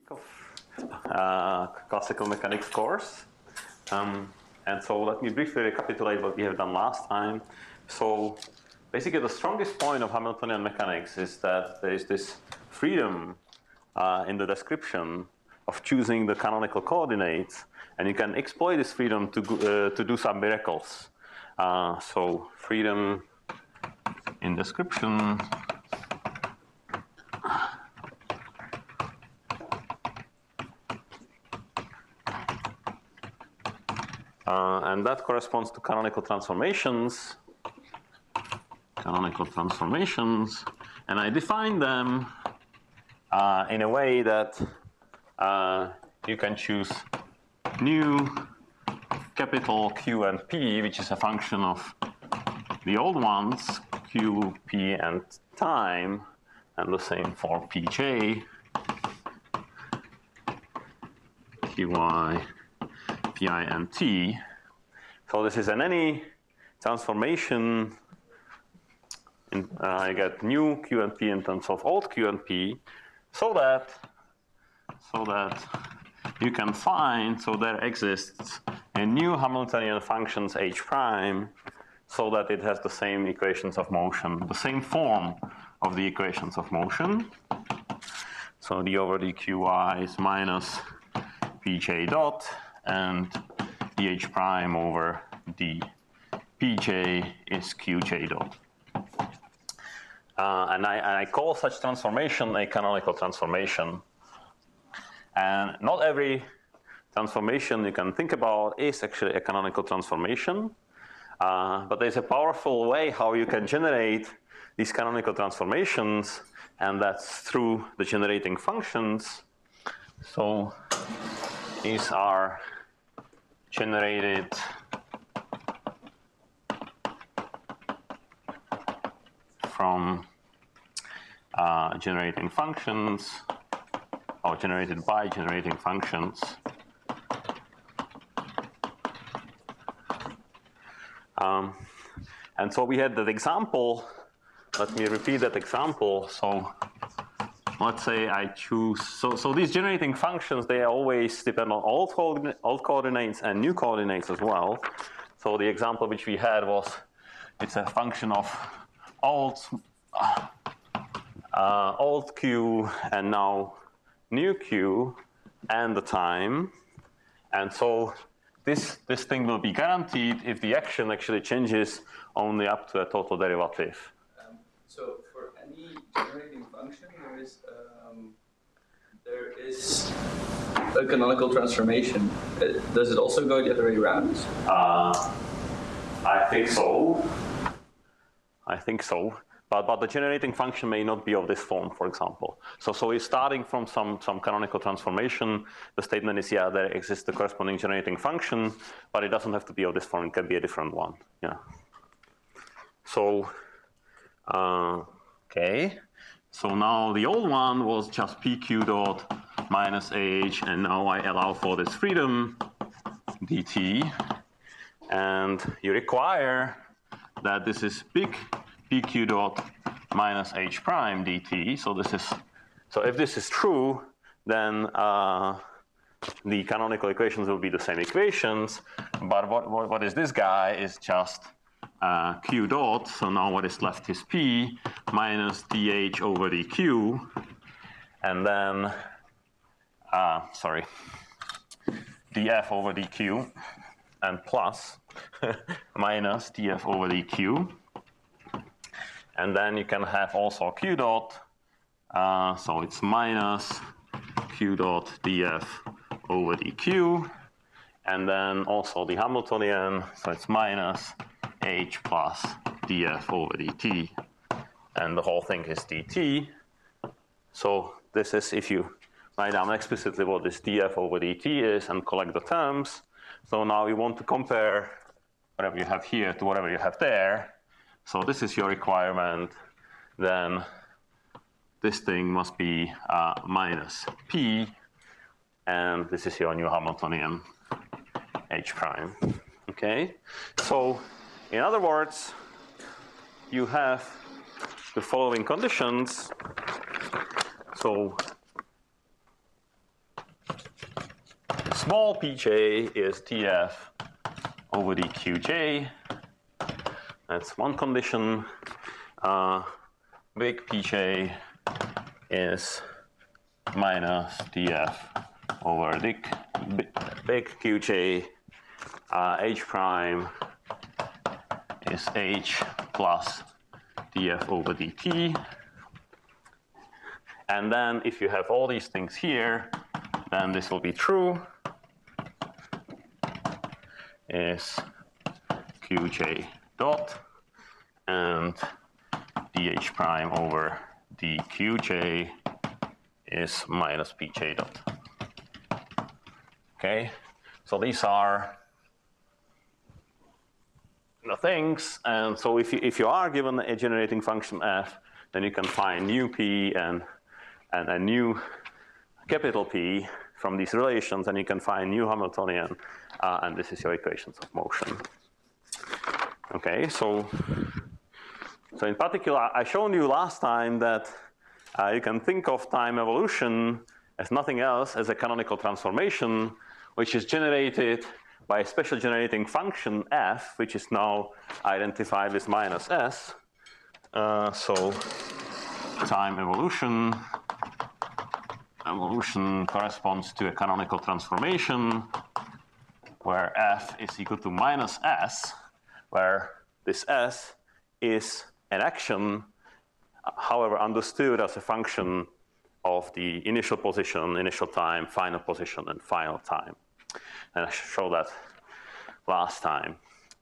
of classical mechanics course. And so let me briefly recapitulate what we have done last time. So basically the strongest point of Hamiltonian mechanics is that there is this freedom in the description of choosing the canonical coordinates, and you can exploit this freedom to do some miracles. So freedom in description and that corresponds to canonical transformations. Canonical transformations, and I define them in a way that you can choose new capital Q and P, which is a function of the old ones, Q, P, and time, and the same for Pj, Qi, Pi, and T. So this is in any transformation. I get new Q and P in terms of old Q and P, so that you can find, so there exists a new Hamiltonian functions H prime, so that it has the same equations of motion, the same form of the equations of motion. So d over dqy is minus pj dot, and dh prime over dpj is qj dot. And I call such transformation a canonical transformation. And not every transformation you can think about is actually a canonical transformation. But there's a powerful way how you can generate these canonical transformations, and that's through the generating functions. So these are generated from generating functions, or generated by generating functions. And so we had that example. Let me repeat that example. So let's say I choose, so these generating functions, they always depend on old coordinates and new coordinates as well. So the example which we had was, it's a function of old Q and now new Q and the time. And so this thing will be guaranteed if the action actually changes only up to a total derivative. So for any generating function, there is a canonical transformation. Does it also go the other way around? I think so. But the generating function may not be of this form, for example. So it's starting from some canonical transformation. The statement is, yeah, there exists the corresponding generating function, but it doesn't have to be of this form. It can be a different one. Yeah. So, okay. So now the old one was just PQ dot minus AH, and now I allow for this freedom dt, and you require that this is big PQ dot minus H prime dt. So if this is true, then the canonical equations will be the same equations. But what is this guy is just Q dot. So now what is left is P minus dH over dQ, and then dF over dQ, and plus minus dF over dQ. And then you can have also Q dot, so it's minus Q dot dF over dQ, and then also the Hamiltonian, so it's minus H plus dF over dt, and the whole thing is dt. So this is, if you write down explicitly what this dF over dt is and collect the terms. So now you want to compare whatever you have here to whatever you have there. So this is your requirement, then this thing must be minus P, and this is your new Hamiltonian H prime, okay? So in other words, you have the following conditions. So small pj is df over dqj. That's one condition. Big pj is minus df over big qj. H prime is h plus df over dt. And then if you have all these things here, then this will be true. Is qj dot and dh prime over dqj is minus pj dot. Okay, so these are the things, and so if you are given a generating function f, then you can find new p and a new capital P from these relations, and you can find new Hamiltonian, and this is your equations of motion. Okay, so in particular, I showed you last time that you can think of time evolution as nothing else as a canonical transformation, which is generated by a special generating function f, which is now identified with minus s. So time evolution corresponds to a canonical transformation where f is equal to minus s, where this s is an action, however understood as a function of the initial position, initial time, final position, and final time. And I showed that last time.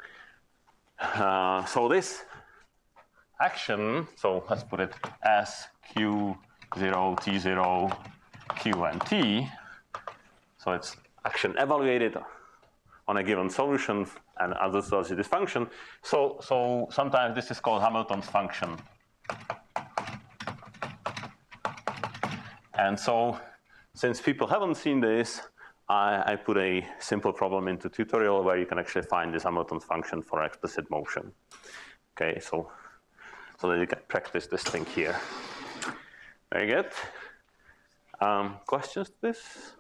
So this action, so let's put it as q0, t0, q, and t. So it's action evaluated on a given solution and associated this function. So sometimes this is called Hamilton's function. And so since people haven't seen this, I put a simple problem into tutorial where you can actually find this Hamilton's function for explicit motion. Okay, so that you can practice this thing here. Very good. Questions to this?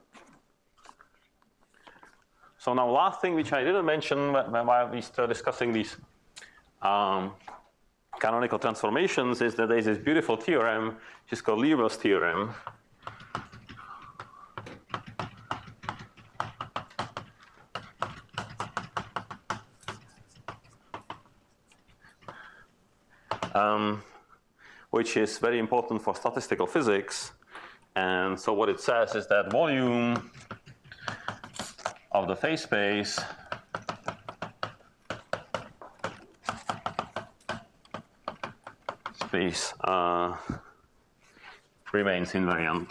So now last thing which I didn't mention while we start discussing these canonical transformations is that there's this beautiful theorem, which is called Liouville's theorem. Which is very important for statistical physics. And so what it says is that volume of the phase space remains invariant.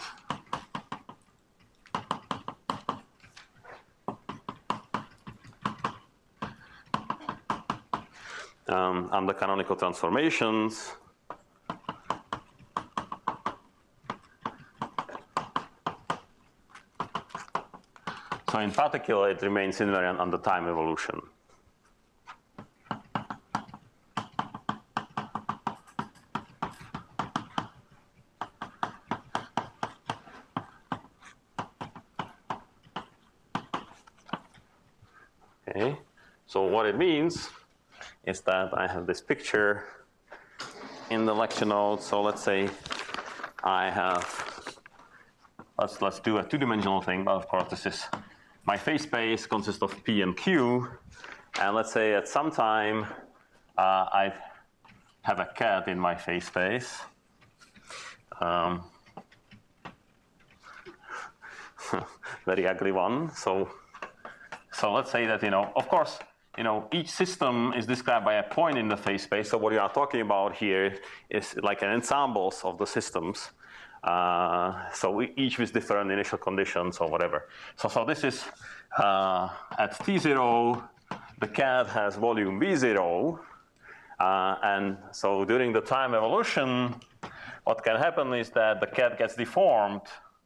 Under canonical transformations. So in particular, it remains invariant under time evolution. Okay, so what it means is that I have this picture in the lecture notes. So let's say I have, let's do a two-dimensional thing, but of course this is my phase space consists of P and Q, and let's say at some time I have a cat in my phase space. Very ugly one. So let's say that, of course, each system is described by a point in the phase space. So what you are talking about here is like an ensembles of the systems. So each with different initial conditions or whatever. So this is at T0, the cat has volume V0. And so during the time evolution, what can happen is that the cat gets deformed.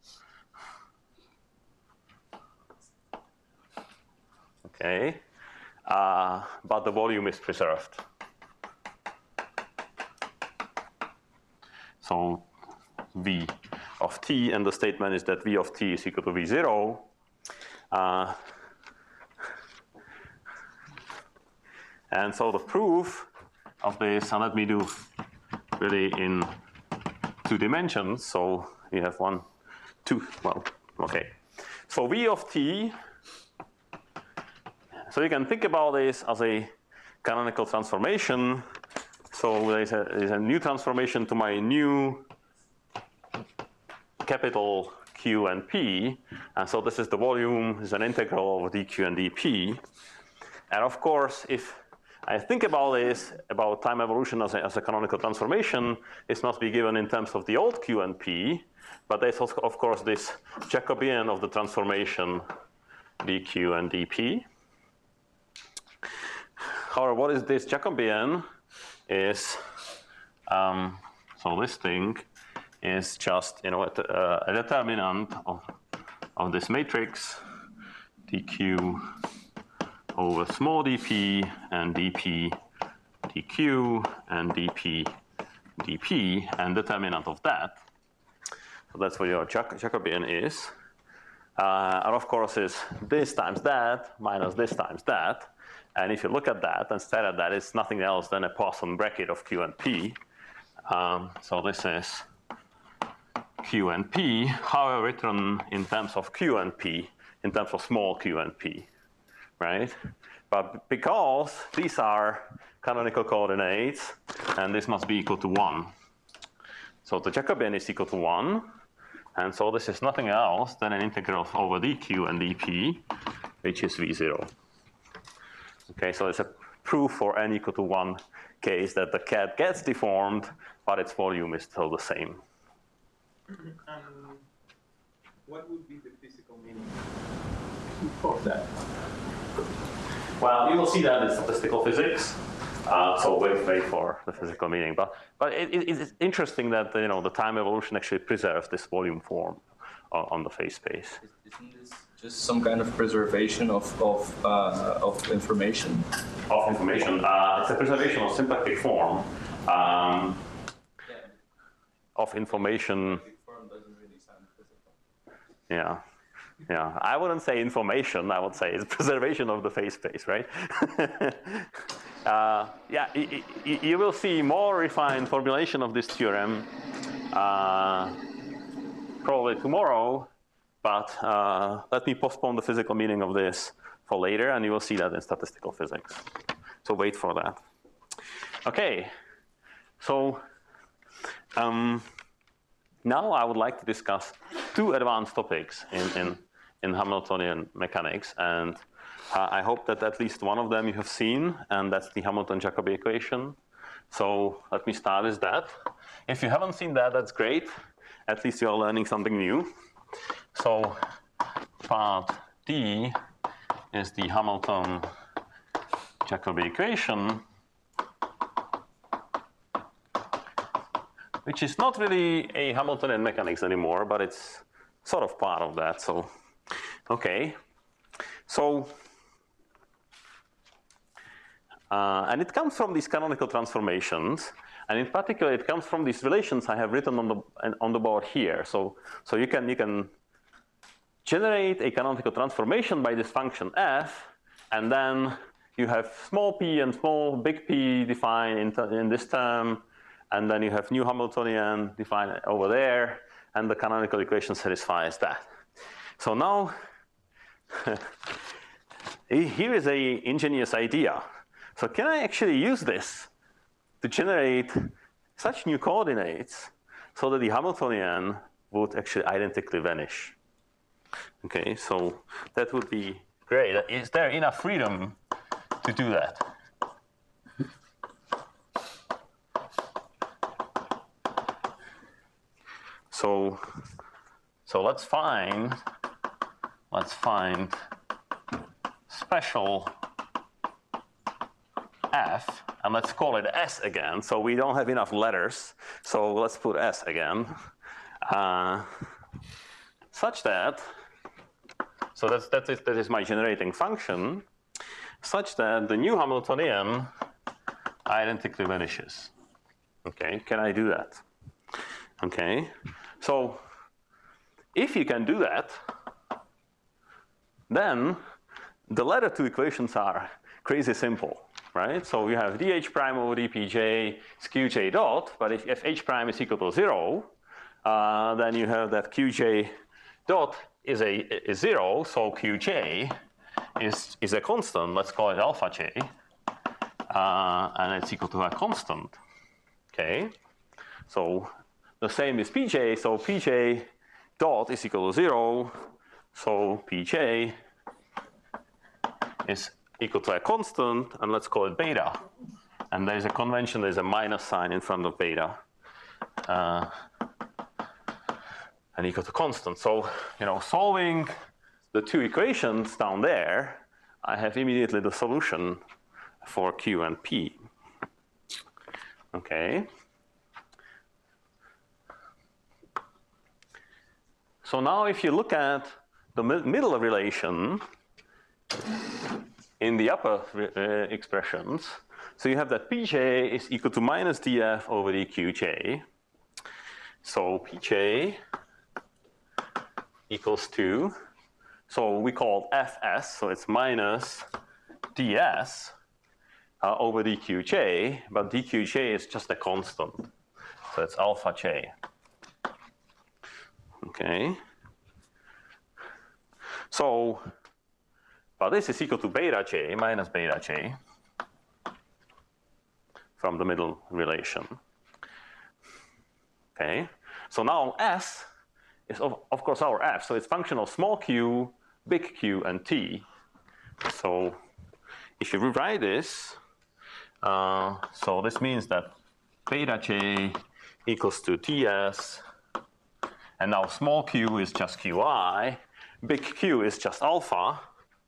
Okay. But the volume is preserved. So V of t, and the statement is that V of t is equal to V0. And so the proof of this, and let me do really in 2 dimensions. So we have 1, 2, well, okay. So V of t, so you can think about this as a canonical transformation. So there's a new transformation to my new capital Q and P. And so this is the volume, is an integral over dq and dp. And of course, if I think about this, about time evolution as a canonical transformation, it must be given in terms of the old Q and P, but there's also, of course, this Jacobian of the transformation dq and dp. However, what is this Jacobian is, so this thing is just, you know, a determinant of this matrix, dq over small dp and dp dq and dp dp, and determinant of that. So that's what your Jacobian is. And of course is this times that minus this times that. And if you look at that and stare at that, it's nothing else than a Poisson bracket of Q and P. So this is Q and P, however written in terms of Q and P, in terms of small q and P, right? But because these are canonical coordinates, and this must be equal to 1. So the Jacobian is equal to 1, and so this is nothing else than an integral over dq and dp, which is V0. Okay, so it's a proof for n equal to 1 case that the cat gets deformed, but its volume is still the same. What would be the physical meaning of that? Well, you will see that in statistical physics. So wait for the physical meaning. But it's interesting that the time evolution actually preserves this volume form on the phase space. Isn't this just some kind of preservation of information? Of information. It's a preservation of symplectic form of information. Form doesn't really sound physical. Yeah. Yeah, I wouldn't say information, I would say it's preservation of the phase space, right? Yeah, you will see more refined formulation of this theorem probably tomorrow, but let me postpone the physical meaning of this for later, and you will see that in statistical physics. So wait for that. Okay, so now I would like to discuss 2 advanced topics in Hamiltonian mechanics, and I hope that at least one of them you have seen, and that's the Hamilton-Jacobi equation. So let me start with that. If you haven't seen that, that's great. At least you are learning something new. So part D is the Hamilton-Jacobi equation, which is not really a Hamiltonian mechanics anymore, but it's sort of part of that. So, okay. So, and it comes from these canonical transformations, and in particular, it comes from these relations I have written on the board here. So you can generate a canonical transformation by this function f, and then you have small p and big P defined in this term, and then you have new Hamiltonian defined over there, and the canonical equation satisfies that. So now, here is an ingenious idea. So can I actually use this to generate such new coordinates so that the Hamiltonian would actually identically vanish? Okay, so that would be great. Is there enough freedom to do that? So let's find special f, and let's call it S again. So we don't have enough letters, so let's put S again, such that, so that is my generating function, such that the new Hamiltonian identically vanishes. Okay, can I do that? Okay, so if you can do that, then the latter two equations are crazy simple, right? So you have dh prime over dpj is qj dot, but if h prime is equal to 0, then you have that qj dot is 0, so qj is a constant, let's call it alpha j, and it's equal to a constant, okay? So the same is pj, so pj dot is equal to 0, so pj is equal to a constant, and let's call it beta. And there's a convention, there's a minus sign in front of beta, and equal to constant. So, solving the two equations down there, I have immediately the solution for Q and P. Okay. So now if you look at the middle relation in the upper expressions, so you have that Pj is equal to minus df over dqj. So Pj equals to, so we call fs, so it's minus ds over dqj, but dqj is just a constant. So it's alpha j. Okay. So, but this is equal to beta j minus beta j from the middle relation. Okay. So now S is of course our f, so it's function of small q, big Q, and t. So if you rewrite this, so this means that beta j equals to ts, and now small q is just qi, big Q is just alpha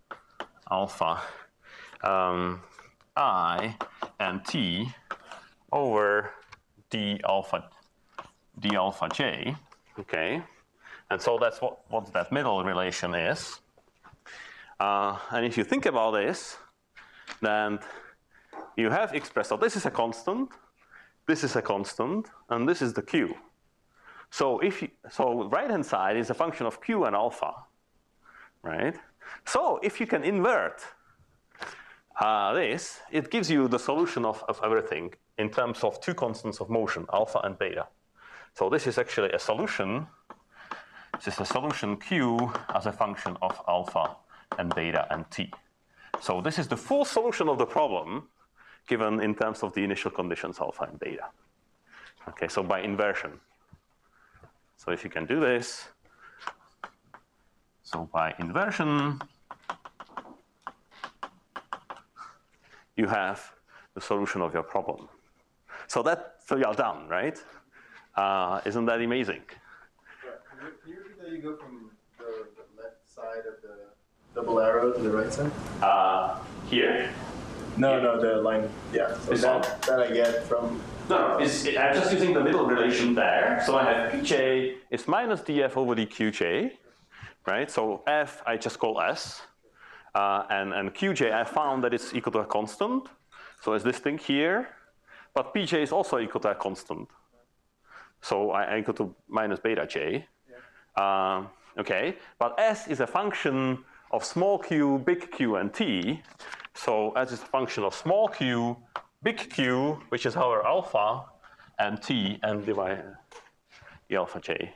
I and t over d alpha j, okay? And so that's what that middle relation is. And if you think about this, then you have expressed, so this is a constant, and this is the Q. So right-hand side is a function of Q and alpha, right? So if you can invert this, it gives you the solution of everything in terms of two constants of motion, alpha and beta. So this is actually a solution. This is a solution Q as a function of alpha and beta and t. So this is the full solution of the problem given in terms of the initial conditions alpha and beta. Okay, so by inversion. So if you can do this, so by inversion, you have the solution of your problem. So you're done, right? Isn't that amazing? Can you repeat that you go from the left side of the double arrow to the right side? Here? No, the line, yeah. So that I get from... No, I'm just using the middle relation there. So I have Pj is minus df over dqj, right? So f I just call s, and qj I found that it's equal to a constant. So it's this thing here, but Pj is also equal to a constant. So I equal to minus beta j. Okay, but s is a function of small q, big Q, and t. So s is a function of small q, big Q, which is our alpha, and t, and divide the alpha j.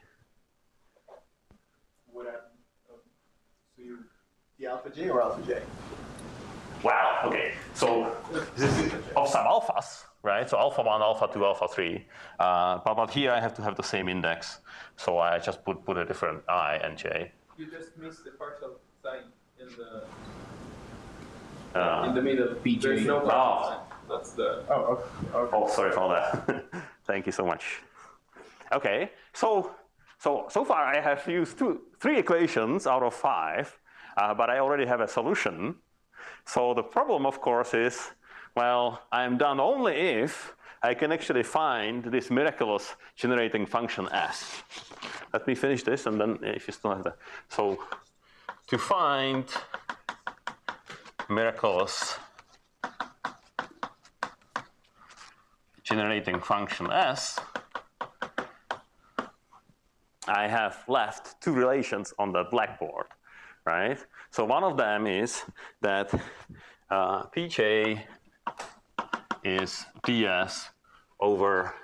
The alpha j or alpha j? Wow, okay. So this is of some alphas, right? So alpha 1, alpha 2, alpha 3. But here I have to have the same index. So I just put a different I and j. You just missed the partial sign in the middle. There's no partial sign. That's the... Oh, okay. Oh, sorry for that. Thank you so much. Okay, so far I have used 3 equations out of 5, but I already have a solution. So the problem, of course, is, well, I'm done only if I can actually find this miraculous generating function S. Let me finish this, and then if you still have that. So to find miraculous generating function S, I have left 2 relations on the blackboard. right? So one of them is that Pj is ds over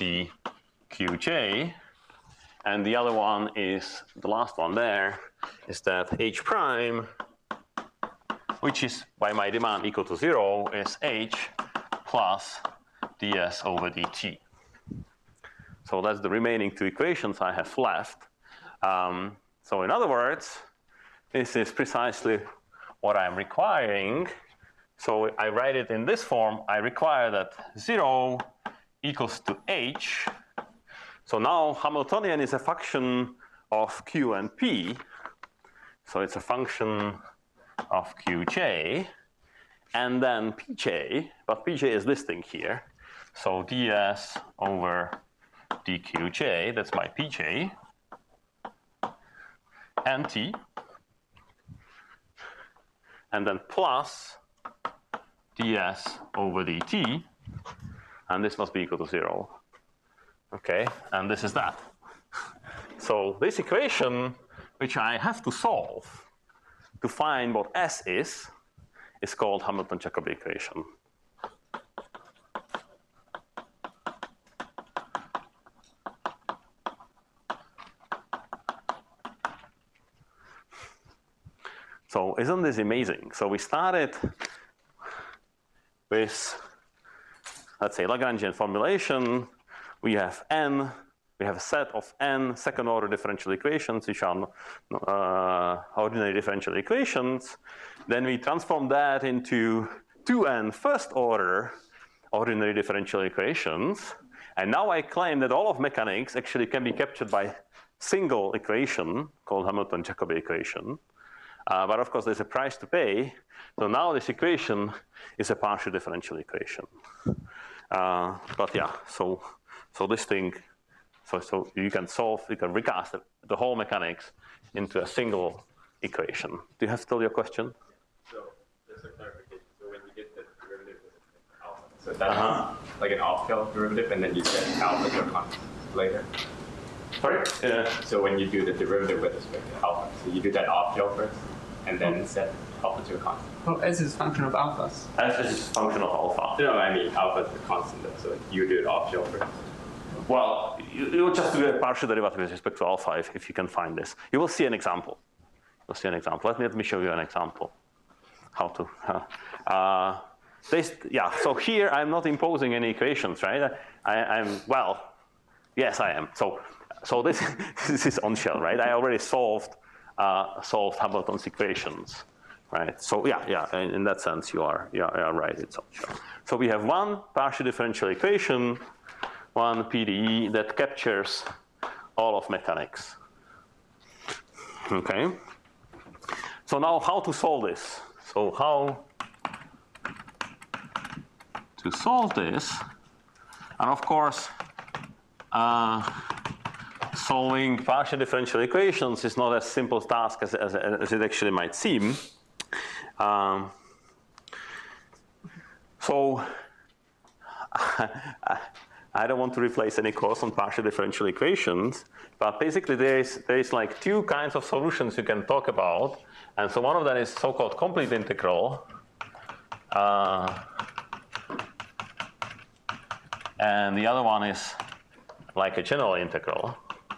dqj, and the other one is, the last one there, is that h prime, which is by my demand equal to 0, is h plus ds over dt. So that's the remaining two equations I have left. So in other words, this is precisely what I'm requiring. So I write it in this form. I require that 0 equals to h. So now Hamiltonian is a function of q and p. So it's a function of qj. And then pj, but pj is this thing here. So ds over dqj, that's my pj, and t. And then plus ds over dt, and this must be equal to 0. Okay, and this is that. So this equation, which I have to solve to find what S is called Hamilton-Jacobi equation. So isn't this amazing? So we started with, let's say, Lagrangian formulation. We have n, we have a set of n second order differential equations, which are ordinary differential equations. Then we transform that into 2n first order ordinary differential equations. And now I claim that all of mechanics actually can be captured by single equation called Hamilton-Jacobi equation. But of course, there's a price to pay. So now this equation is a partial differential equation. But yeah, so this thing, so you can solve, you can recast the whole mechanics into a single equation. Do you have still your question? So just a clarification. So when you get the derivative with alpha, so that's like an off-scale derivative, and then you set alpha to a constant later. Sorry? So when you do the derivative with respect to alpha, so you do that off-scale first, and then set alpha to a constant. Well, S is a function of alphas. S is a function of alpha. No, I mean alpha is a constant, so you do it off-scale first. Well, you just do a partial derivative with respect to alpha if you can find this. You will see an example. You'll see an example. Let me show you an example. How to. Yeah, so here I'm not imposing any equations, right? I'm, well, yes, I am. So this is on shell, right? I already solved Hamilton's equations, right? So yeah, in that sense you are right. It's on shell. So we have one partial differential equation, one PDE that captures all of mechanics. Okay. So now how to solve this? So how to solve this? And of course, solving partial differential equations is not as simple a task as it actually might seem. So I don't want to replace any course on partial differential equations, but basically there is like two kinds of solutions you can talk about. And so one of them is so-called complete integral. And the other one is like a general integral.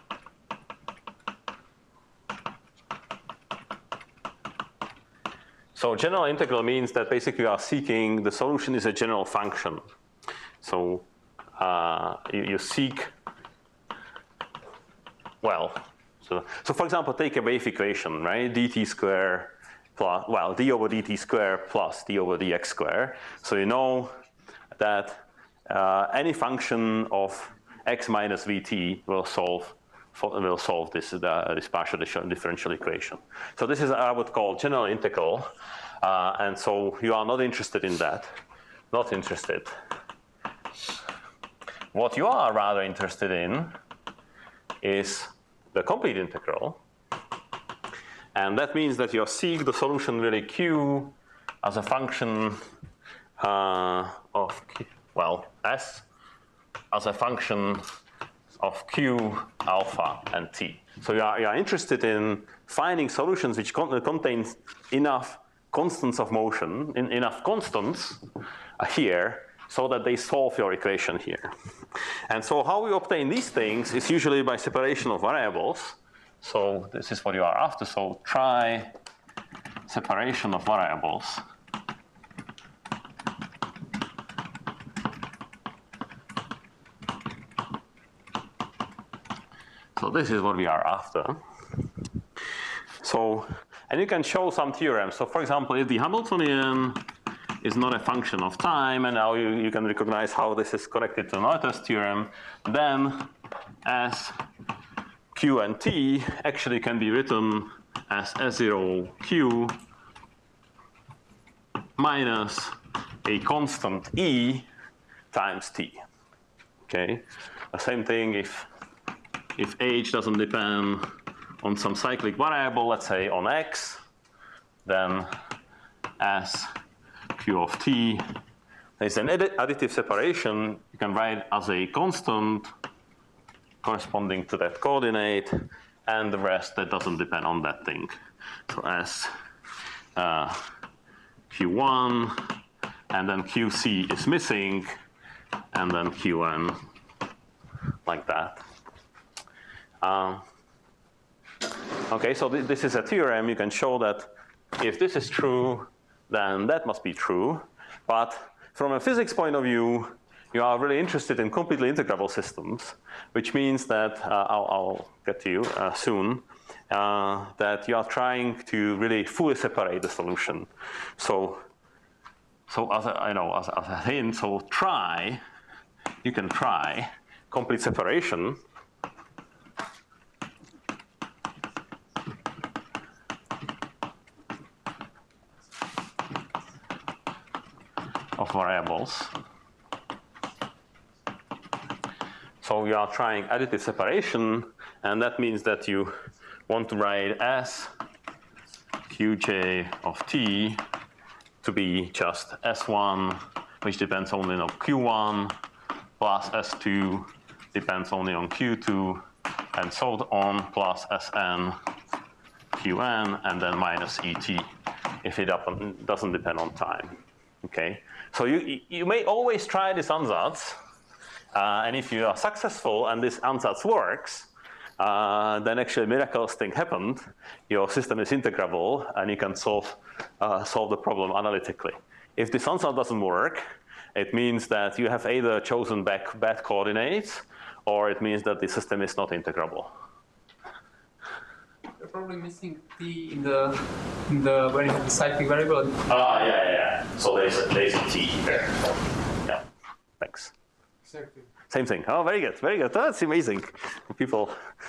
So general integral means that basically you are seeking, the solution is a general function. So you seek, well, so for example, take a wave equation, right? dt square plus, well, d over dt square plus d over dx square. So you know that any function of x minus vt will solve this partial differential equation. So this is what I would call general integral, and so you are not interested in that, not interested. What you are rather interested in is the complete integral, and that means that you seek the solution really q as a function of q, well, s as a function of q, alpha, and t. So you are interested in finding solutions which contain enough constants of motion, enough constants here, so that they solve your equation here. And so how we obtain these things is usually by separation of variables. So this is what you are after. So try separation of variables. So this is what we are after. So, and you can show some theorems. So for example, if the Hamiltonian is not a function of time, and now you can recognize how this is connected to Noether's theorem, then as Q and T actually can be written as S0Q minus a constant E times T. Okay, the same thing if H doesn't depend on some cyclic variable, let's say on X, then as Q of T, there's an additive separation you can write as a constant corresponding to that coordinate, and the rest that doesn't depend on that thing. So as Q1, and then QC is missing, and then Qn, like that. Okay, so this is a theorem. You can show that if this is true, then that must be true. But from a physics point of view, you are really interested in completely integrable systems, which means that, I'll get to you soon, that you are trying to really fully separate the solution. So as a hint, so you can try complete separation of variables. So you are trying additive separation, and that means that you want to write S Qj of T to be just S1, which depends only on Q1, plus S2 depends only on Q2, and so on, plus Sn Qn, and then minus Et if it doesn't depend on time. Okay, so you may always try this ansatz, and if you are successful and this ansatz works, then actually miraculous thing happened. Your system is integrable, and you can solve the problem analytically. If this ansatz doesn't work, it means that you have either chosen bad coordinates, or it means that the system is not integrable. You're probably missing T in the when you have the cyclic variable. Yeah. So there's a T there. Yeah. Thanks. Exactly. Same thing. Oh, very good, very good. Oh, that's amazing. People.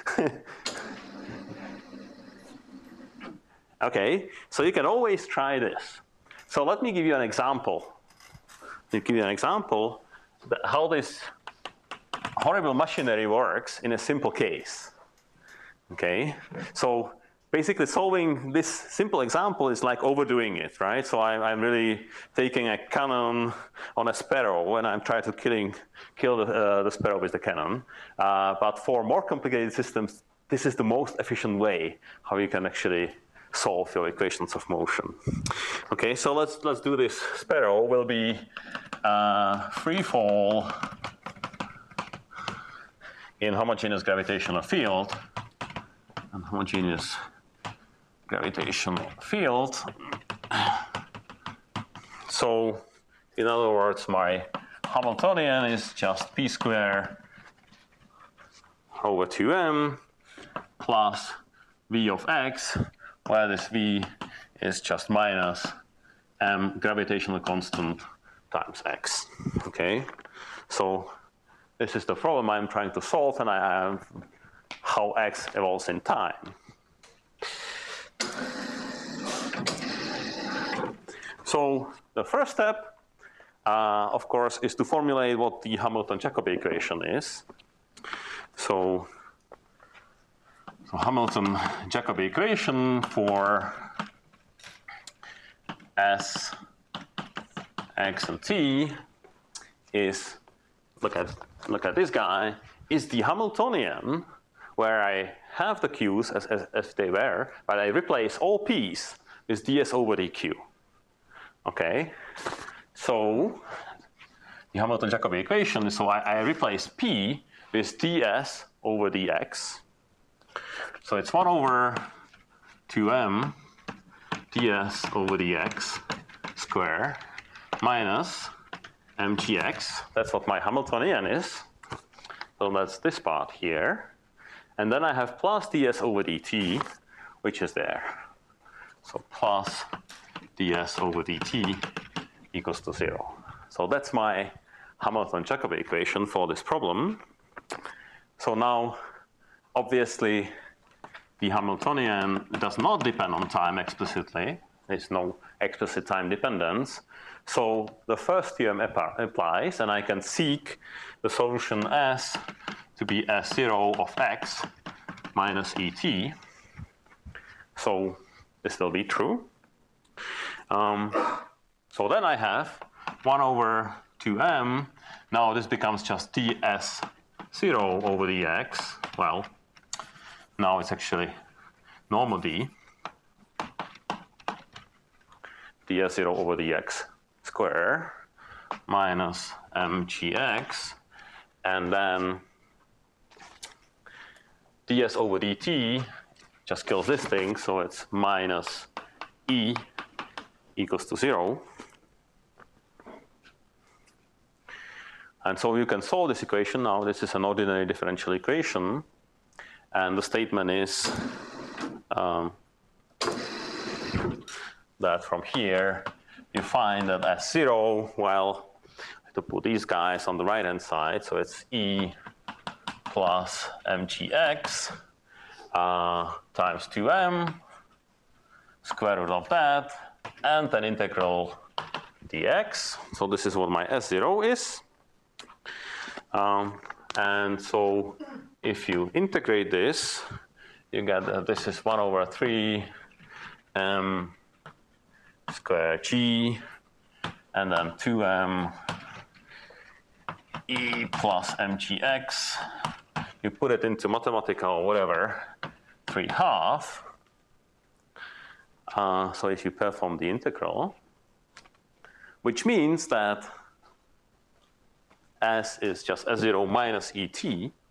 Okay, so you can always try this. So let me give you an example. How this horrible machinery works in a simple case. Okay, so basically solving this simple example is like overdoing it, right? So I'm really taking a cannon on a sparrow when I'm trying to kill the sparrow with the cannon. But for more complicated systems, this is the most efficient way how you can actually solve your equations of motion. Okay, so let's do this. Sparrow will be free fall in homogeneous gravitational field. And homogeneous gravitational field. So, in other words, my Hamiltonian is just p squared over 2m plus v of x, where this v is just minus m gravitational constant times x. Okay, so this is the problem I'm trying to solve, and I have how x evolves in time. So the first step, of course, is to formulate what the Hamilton-Jacobi equation is. So Hamilton-Jacobi equation for S, x, and t is, look at this guy, is the Hamiltonian where I have the q's as they were, but I replace all p's with ds over dq. Okay, so the Hamilton-Jacobi equation is, so I replace p with ds over dx. So it's 1 over 2m ds over dx square minus mgx. That's what my Hamiltonian is. So that's this part here. And then I have plus ds over dt, which is there. So plus ds over dt equals to 0. So that's my Hamilton-Jacobi equation for this problem. So now, obviously, the Hamiltonian does not depend on time explicitly. There's no explicit time dependence. So the first theorem applies, and I can seek the solution S to be S0 of x minus et. So this will be true. So then I have 1 over 2m. Now this becomes just ds0 over dx. Well, now it's actually normal d. ds0 over dx square minus mgx. And then ds over dt just kills this thing, so it's minus e equals to 0. And so you can solve this equation now. This is an ordinary differential equation. And the statement is that from here you find that S0, well, I have to put these guys on the right-hand side. So it's e plus mgx times 2m, square root of that, and then integral dx. So this is what my S0 is. And so if you integrate this, you get that this is 1 over 3 m square g, and then 2m e plus mgx. You put it into mathematical whatever, 3/2. So if you perform the integral, which means that S is just S0 minus et.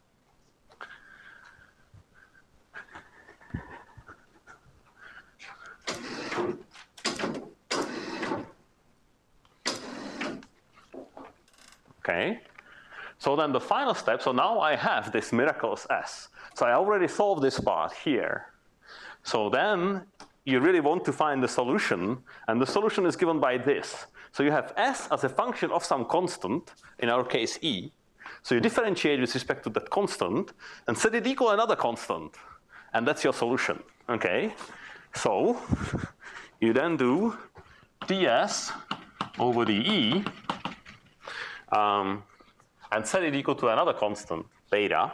Okay, so then the final step, so now I have this miraculous S. So I already solved this part here. So then you really want to find the solution, and the solution is given by this. So you have S as a function of some constant, in our case E. So you differentiate with respect to that constant and set it equal to another constant. And that's your solution, okay? So you then do ds over dE and set it equal to another constant, beta.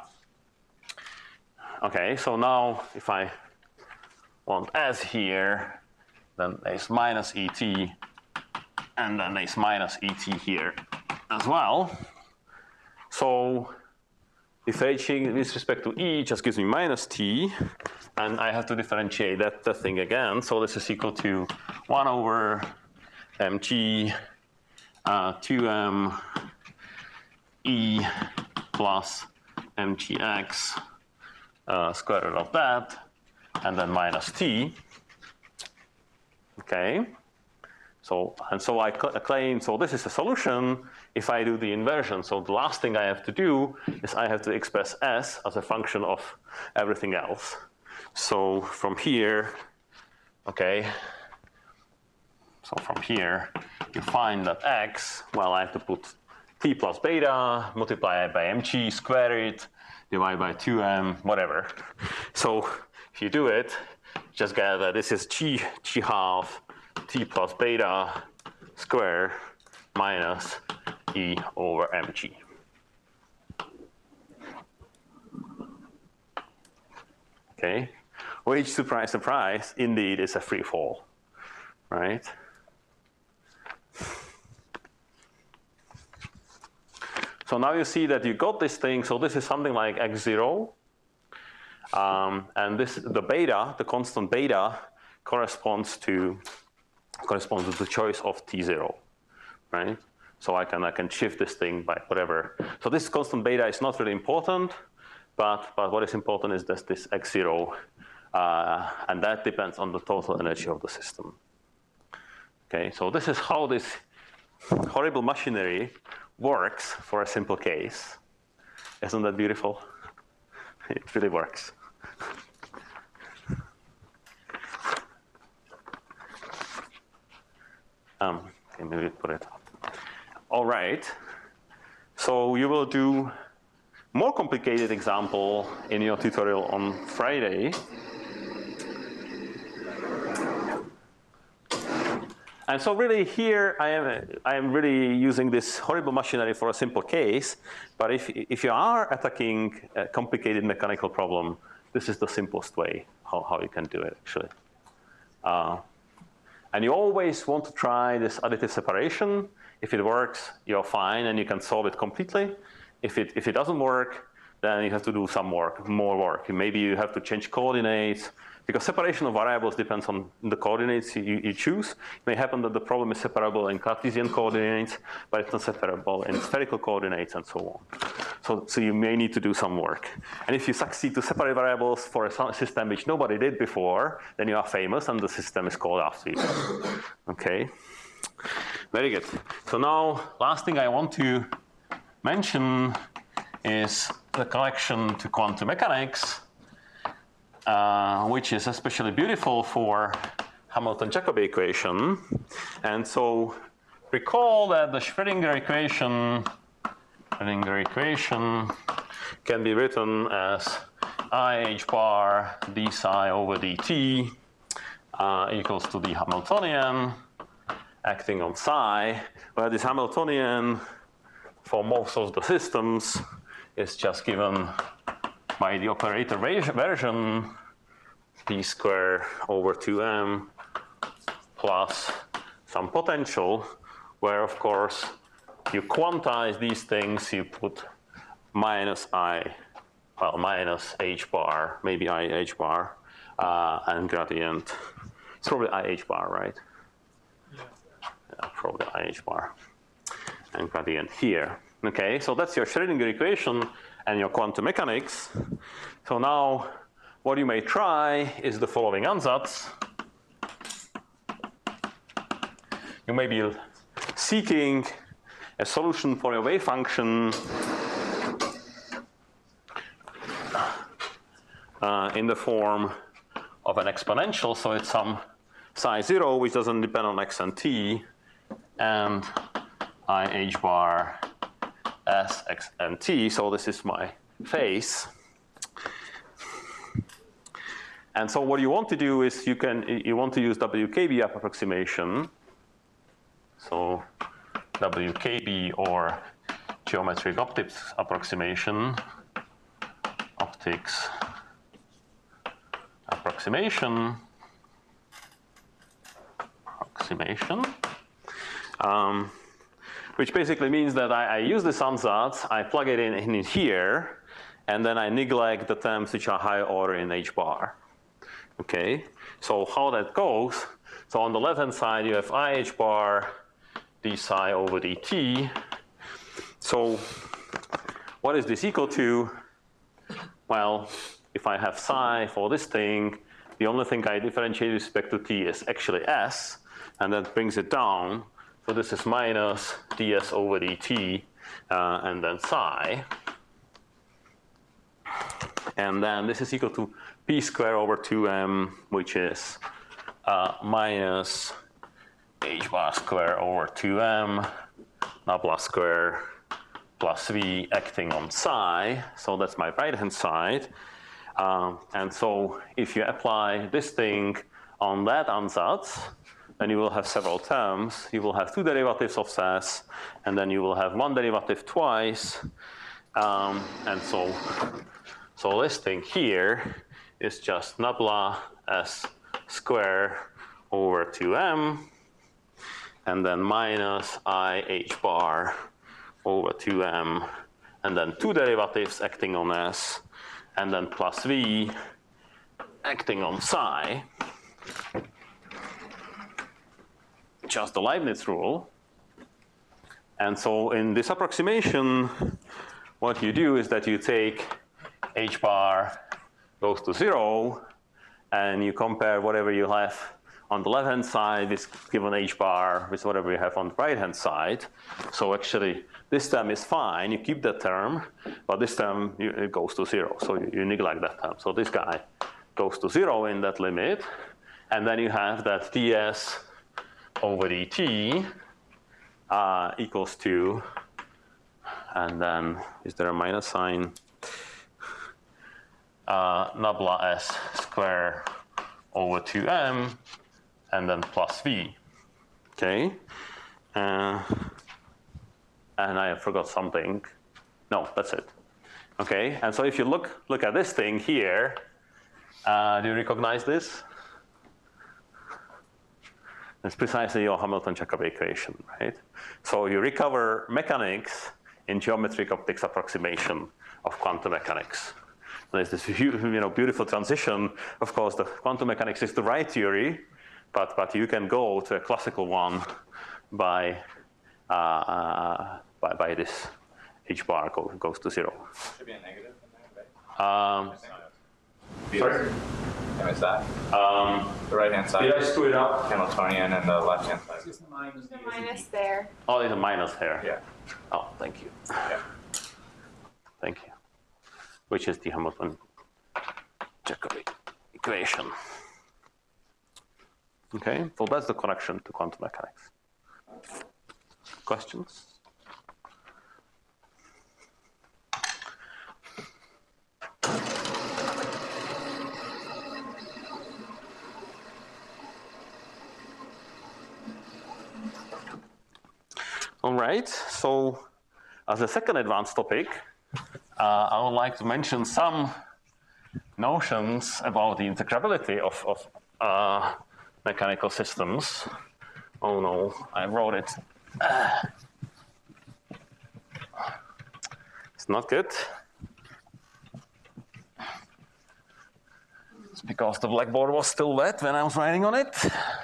Okay, so now if I want S here, then there's minus et, and then there's minus et here as well. So differentiating with respect to E just gives me minus t, and I have to differentiate that thing again. So this is equal to 1 over mg 2m E plus mgx square root of that, and then minus t. Okay. So I claim, so this is a solution if I do the inversion. So the last thing I have to do is I have to express S as a function of everything else. So from here, okay, so from here you find that x, well, I have to put t plus beta, multiply it by mg, square it, divide by 2m, whatever. So if you do it, just get that this is g half t plus beta square minus e over mg. Okay, which, surprise, surprise, indeed is a free fall, right? So now you see that you got this thing, so this is something like x0, And the beta, the constant beta, corresponds to the choice of t0, right? So I can shift this thing by whatever. So this constant beta is not really important, but what is important is this x0, and that depends on the total energy of the system. Okay, so this is how this horrible machinery works for a simple case. Isn't that beautiful? It really works. Okay, maybe put it up. All right. So you will do more complicated example in your tutorial on Friday. And so really here I am really using this horrible machinery for a simple case. But if you are attacking a complicated mechanical problem, this is the simplest way how you can do it actually. And you always want to try this additive separation. If it works, you're fine and you can solve it completely. If it doesn't work, then you have to do some more work. Maybe you have to change coordinates, because separation of variables depends on the coordinates you choose. It may happen that the problem is separable in Cartesian coordinates, but it's not separable in spherical coordinates and so on. So you may need to do some work. And if you succeed to separate variables for a system which nobody did before, then you are famous and the system is called after you. Okay, very good. So now, last thing I want to mention is the connection to quantum mechanics, which is especially beautiful for Hamilton-Jacobi equation. And so recall that the Schrödinger equation can be written as IH bar d psi over dt equals to the Hamiltonian acting on psi, where this Hamiltonian for most of the systems is just given by the operator version p square over 2m plus some potential, where of course you quantize these things, you put minus h bar, maybe IH bar, and gradient. It's probably IH bar, right? Yeah, probably IH bar and gradient here. Okay, so that's your Schrödinger equation and your quantum mechanics. So now what you may try is the following ansatz. You may be seeking a solution for your wave function in the form of an exponential, so it's some psi 0 which doesn't depend on x and t, and IH bar s, x, and t. So this is my phase. And so what you want to do is you want to use WKB approximation. So WKB, or geometric optics approximation, which basically means that I use this ansatz, I plug it in here, and then I neglect the terms which are higher order in H bar. Okay, so how that goes, so on the left-hand side you have IH bar d psi over dt. So what is this equal to? Well, if I have psi for this thing, the only thing I differentiate with respect to t is actually s, and that brings it down. So this is minus ds over dt, and then psi. And then this is equal to p squared over 2m, which is minus h bar squared over 2m, nabla squared plus v acting on psi. So that's my right-hand side. And so if you apply this thing on that ansatz, then you will have several terms. You will have two derivatives of s, and then you will have one derivative twice. And so this thing here is just nabla s squared over 2m, and then minus IH bar over 2m, and then two derivatives acting on s, and then plus v acting on psi, just the Leibniz rule. And so in this approximation, what you do is that you take h bar goes to 0, and you compare whatever you have on the left-hand side with given h bar with whatever you have on the right-hand side. So actually, this term is fine. You keep that term, but this term, it goes to 0. So you neglect that term. So this guy goes to 0 in that limit. And then you have that ds over dt equals to, and then is there a minus sign? Nabla s square over 2m, and then plus v. Okay, and I forgot something. No, that's it. Okay, and so if you look at this thing here, do you recognize this? It's precisely your Hamilton-Jacobi equation, right? So you recover mechanics in geometric optics approximation of quantum mechanics. There's this beautiful transition. Of course, the quantum mechanics is the right theory, but you can go to a classical one by this h bar goes to 0. Should be a negative in there, right? Sorry? I missed that. The right-hand side. Did I screw it up? Hamiltonian, and the left-hand side. Just minus The minus there. Oh, there's a minus here. Yeah. Oh, thank you. Yeah. Thank you. Which is the Hamilton-Jacobi equation. Okay, so that's the connection to quantum mechanics. Questions? All right, so as a second advanced topic, I would like to mention some notions about the integrability of mechanical systems. Oh no, I wrote it. It's not good. It's because the blackboard was still wet when I was writing on it.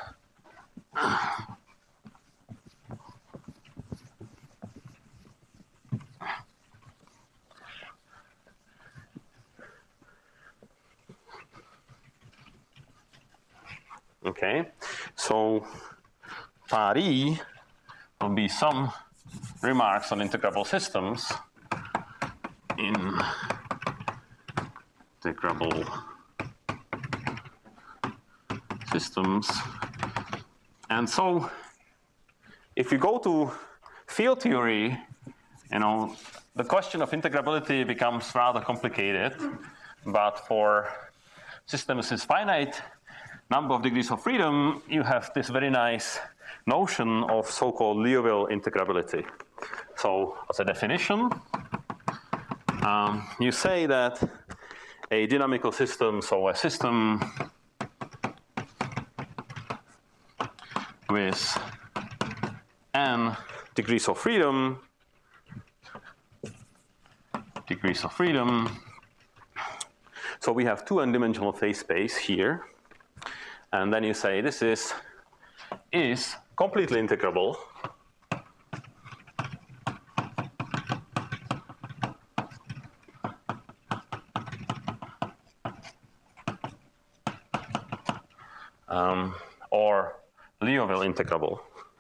Okay, so part E will be some remarks on integrable systems in integrable systems. And so if you go to field theory, the question of integrability becomes rather complicated, but for systems with finite number of degrees of freedom, you have this very nice notion of so-called Liouville integrability. So as a definition, you say that a dynamical system, so a system with n degrees of freedom, so we have two n-dimensional phase space here. And then you say this is completely integrable or Liouville integrable.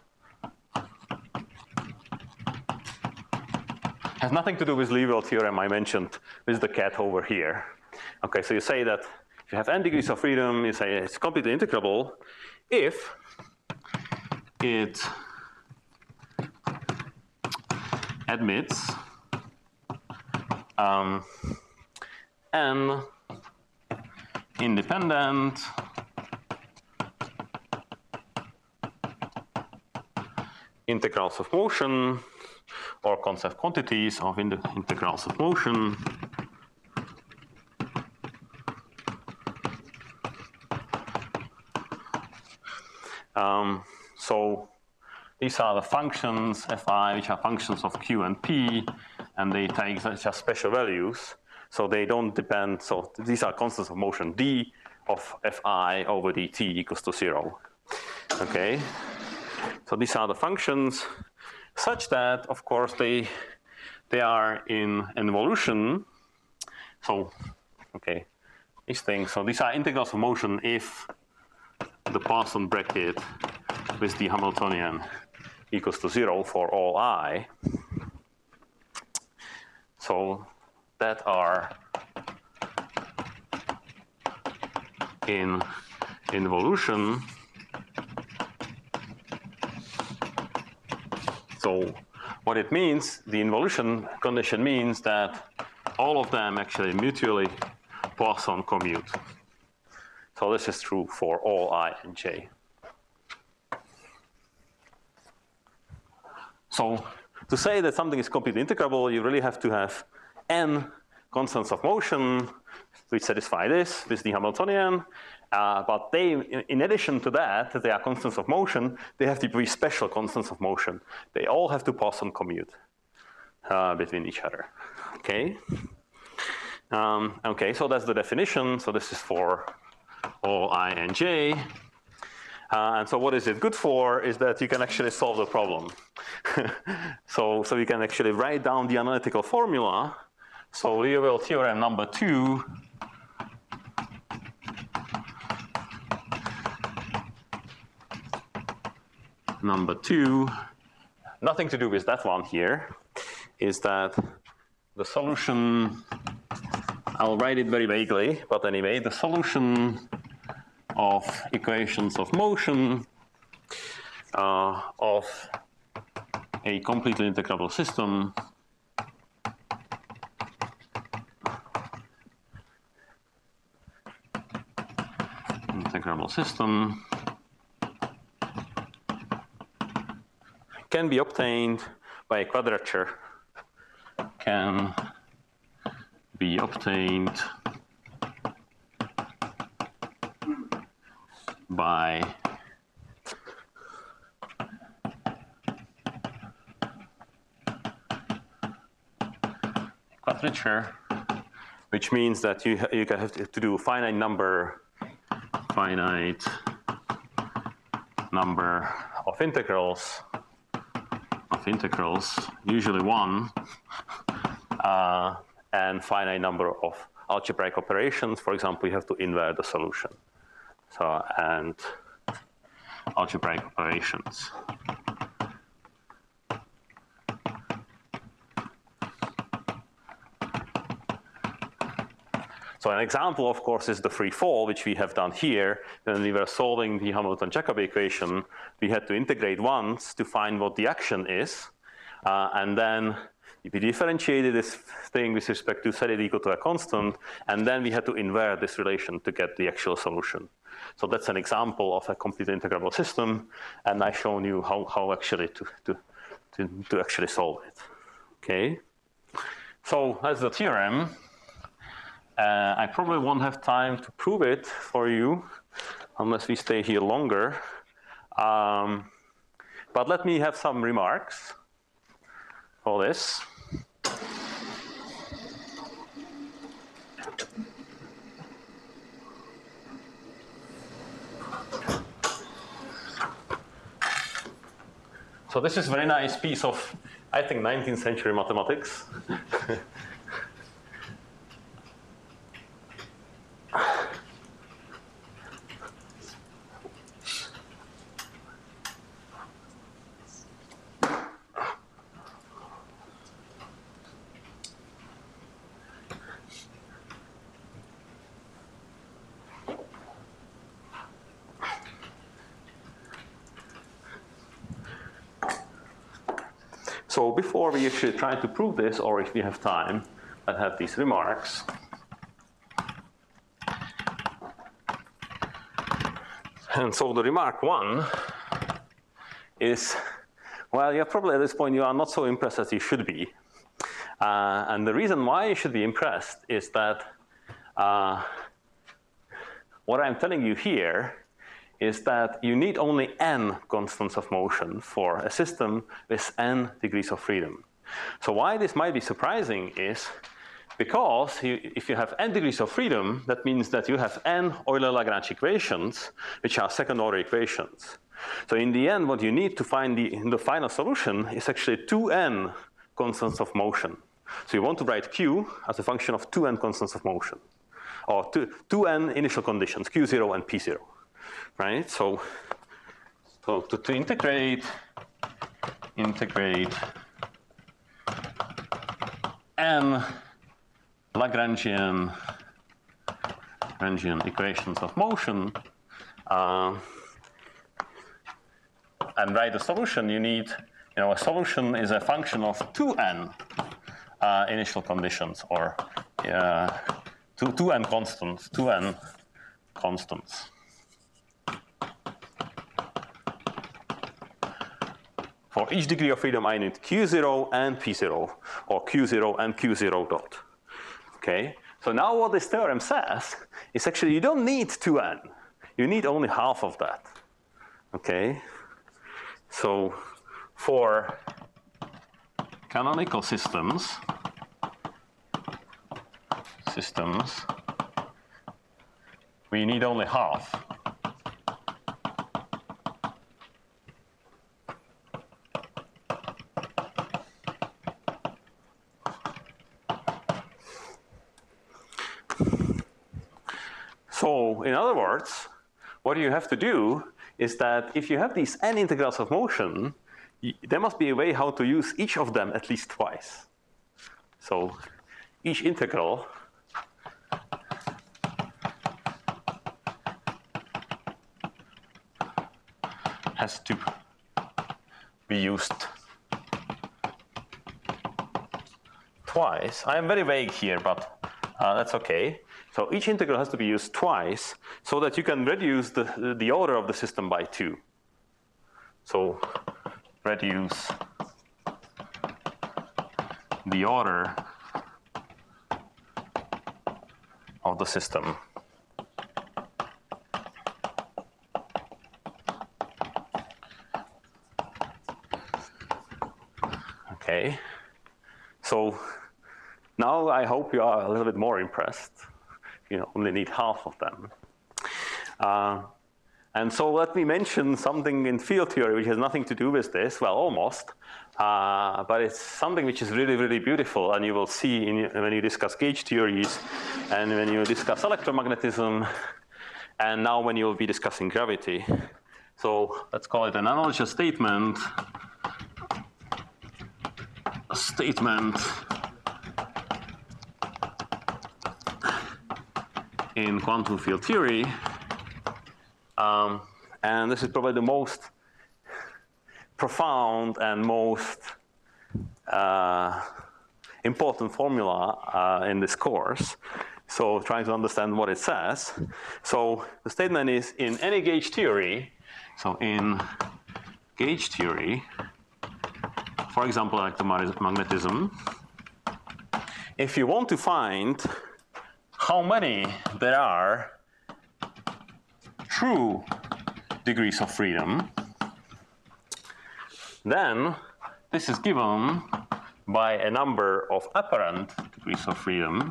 Has nothing to do with Liouville theorem I mentioned with the cat over here. Okay, so you say that if you have n degrees of freedom, you say it's completely integrable if it admits n independent integrals of motion or concept quantities of integrals of motion so these are the functions fi, which are functions of q and p, and they take just special values. So they don't depend, so these are constants of motion. D of Fi over dt equals to 0. Okay? So these are the functions such that, of course, they are in involution. So, okay, these things. So these are integrals of motion if the Poisson bracket with the Hamiltonian equals to 0 for all I. So that are in involution. So what it means, the involution condition means that all of them actually mutually Poisson commute. So this is true for all I and j. So to say that something is completely integrable, you really have to have n constants of motion which satisfy this with the Hamiltonian. But they, in addition to that, they are constants of motion, they have to be special constants of motion. They all have to Poisson commute between each other. Okay? Okay, so that's the definition. So this is for all I and j. And so what is it good for is that you can actually solve the problem. So you can actually write down the analytical formula. So Liouville theorem number 2 nothing to do with that one here, is that the solution, I'll write it very vaguely, but anyway, the solution of equations of motion of a completely integrable system can be obtained by a quadrature, can be obtained by quadrature, which means that you have to do a finite number of integrals, usually 1, and finite number of algebraic operations. For example, you have to invert the solution. So, and algebraic operations. So an example, of course, is the free fall, which we have done here. When we were solving the Hamilton-Jacobi equation, we had to integrate once to find what the action is. And then we differentiated this thing with respect to set it equal to a constant, and then we had to invert this relation to get the actual solution. So that's an example of a completely integrable system, and I've shown you how actually to actually solve it. Okay? So that's the theorem. I probably won't have time to prove it for you unless we stay here longer. But let me have some remarks for this. So this is a very nice piece of, I think, 19th century mathematics. So before we actually try to prove this, or if we have time, I have these remarks. And so the remark 1 is, well, you're probably at this point you are not so impressed as you should be. And the reason why you should be impressed is that what I'm telling you here is that you need only n constants of motion for a system with n degrees of freedom. So why this might be surprising is because if you have n degrees of freedom, that means that you have n Euler-Lagrange equations, which are second-order equations. So in the end, what you need to find the final solution is actually 2n constants of motion. So you want to write q as a function of 2n constants of motion, or 2n initial conditions, q0 and p0, right? So to integrate n Lagrangian equations of motion and write the solution, you need, a solution is a function of 2n initial conditions, or 2n constants. For each degree of freedom, I need q0 and p0, or q0 and q0 dot. Okay? So now what this theorem says is actually you don't need 2n. You need only half of that. Okay? So for canonical systems, we need only half. So in other words, what you have to do is that if you have these n integrals of motion, there must be a way how to use each of them at least twice. So each integral has to be used twice. I am very vague here, but that's okay. So each integral has to be used twice so that you can reduce the order of the system by 2. So reduce the order of the system. Okay. So now I hope you are a little bit more impressed. You only need half of them. And so let me mention something in field theory which has nothing to do with this, well, almost. But it's something which is really, really beautiful, and you will see when you discuss gauge theories, and when you discuss electromagnetism, and now when you will be discussing gravity. So let's call it an analogous statement. In quantum field theory, and this is probably the most profound and most important formula in this course. So trying to understand what it says. So the statement is, in any gauge theory, so in gauge theory, for example, electromagnetism, if you want to find how many there are true degrees of freedom, then this is given by a number of apparent degrees of freedom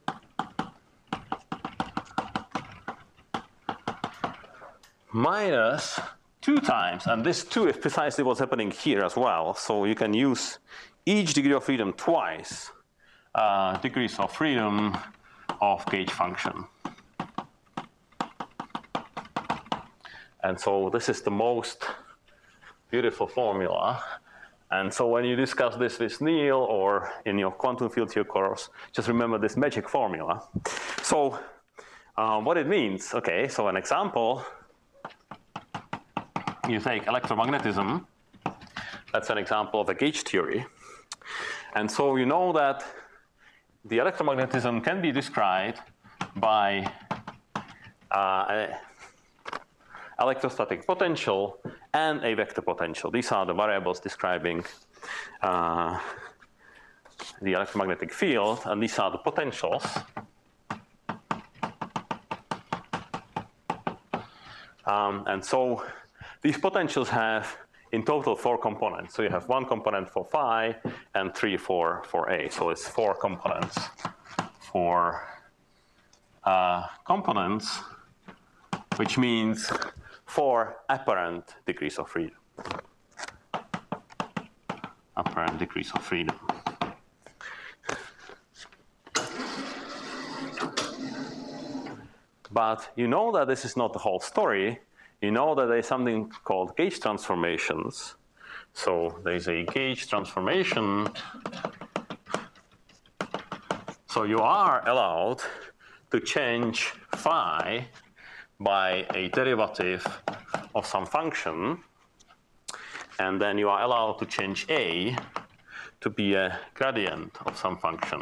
minus 2 times, and this 2 is precisely what's happening here as well, so you can use each degree of freedom twice, degrees of freedom of gauge function. And so this is the most beautiful formula. And so when you discuss this with Neil or in your quantum field theory course, just remember this magic formula. So what it means, okay, so an example, you take electromagnetism, that's an example of a gauge theory. And so you know that the electromagnetism can be described by electrostatic potential and a vector potential. These are the variables describing the electromagnetic field, and these are the potentials. And so these potentials have in total 4 components. So you have 1 component for phi and 3 for A. So it's 4 components. 4 components, which means 4 apparent degrees of freedom. Apparent degrees of freedom. But you know that this is not the whole story. You know that there's something called gauge transformations. So there's a gauge transformation. So you are allowed to change phi by a derivative of some function. And then you are allowed to change a to be a gradient of some function.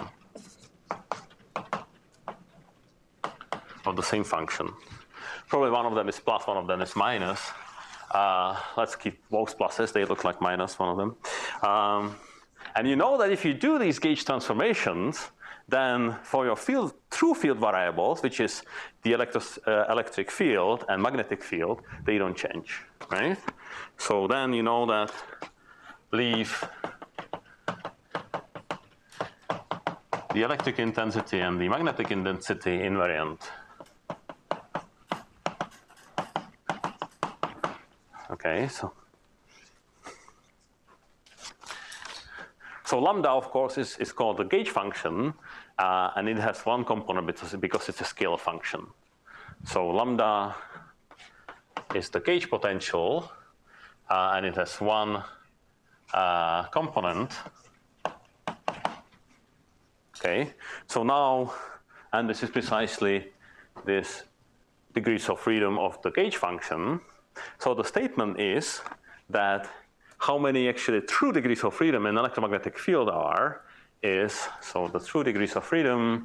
Of the same function. Probably one of them is plus, one of them is minus. Let's keep both pluses, they look like minus, one of them. And you know that if you do these gauge transformations, then for your field, true field variables, which is the electric field and magnetic field, they don't change, right? So then you know that leave the electric intensity and the magnetic intensity invariant. Okay, so lambda, of course, is called the gauge function, and it has one component because it's a scalar function. So lambda is the gauge potential, and it has one component. Okay, so now, and this is precisely this degrees of freedom of the gauge function. So the statement is that how many actually true degrees of freedom in electromagnetic field are is, so the true degrees of freedom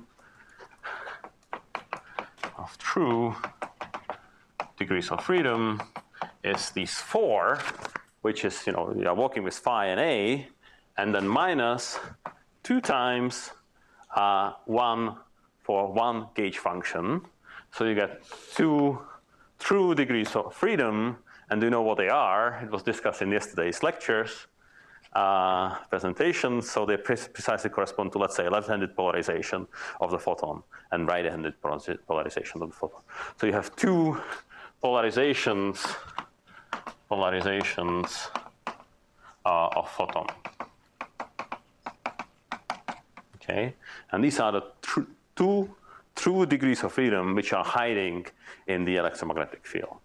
of true degrees of freedom is these 4, which is, you know, you are working with phi and a, and then minus 2 times 1 for one gauge function. So you get 2 true degrees of freedom, and do you know what they are? It was discussed in yesterday's lectures, presentations, so they precisely correspond to, let's say, left-handed polarization of the photon and right-handed polarization of the photon. So you have 2 polarizations of photon. Okay, and these are the 2 true degrees of freedom which are hiding in the electromagnetic field.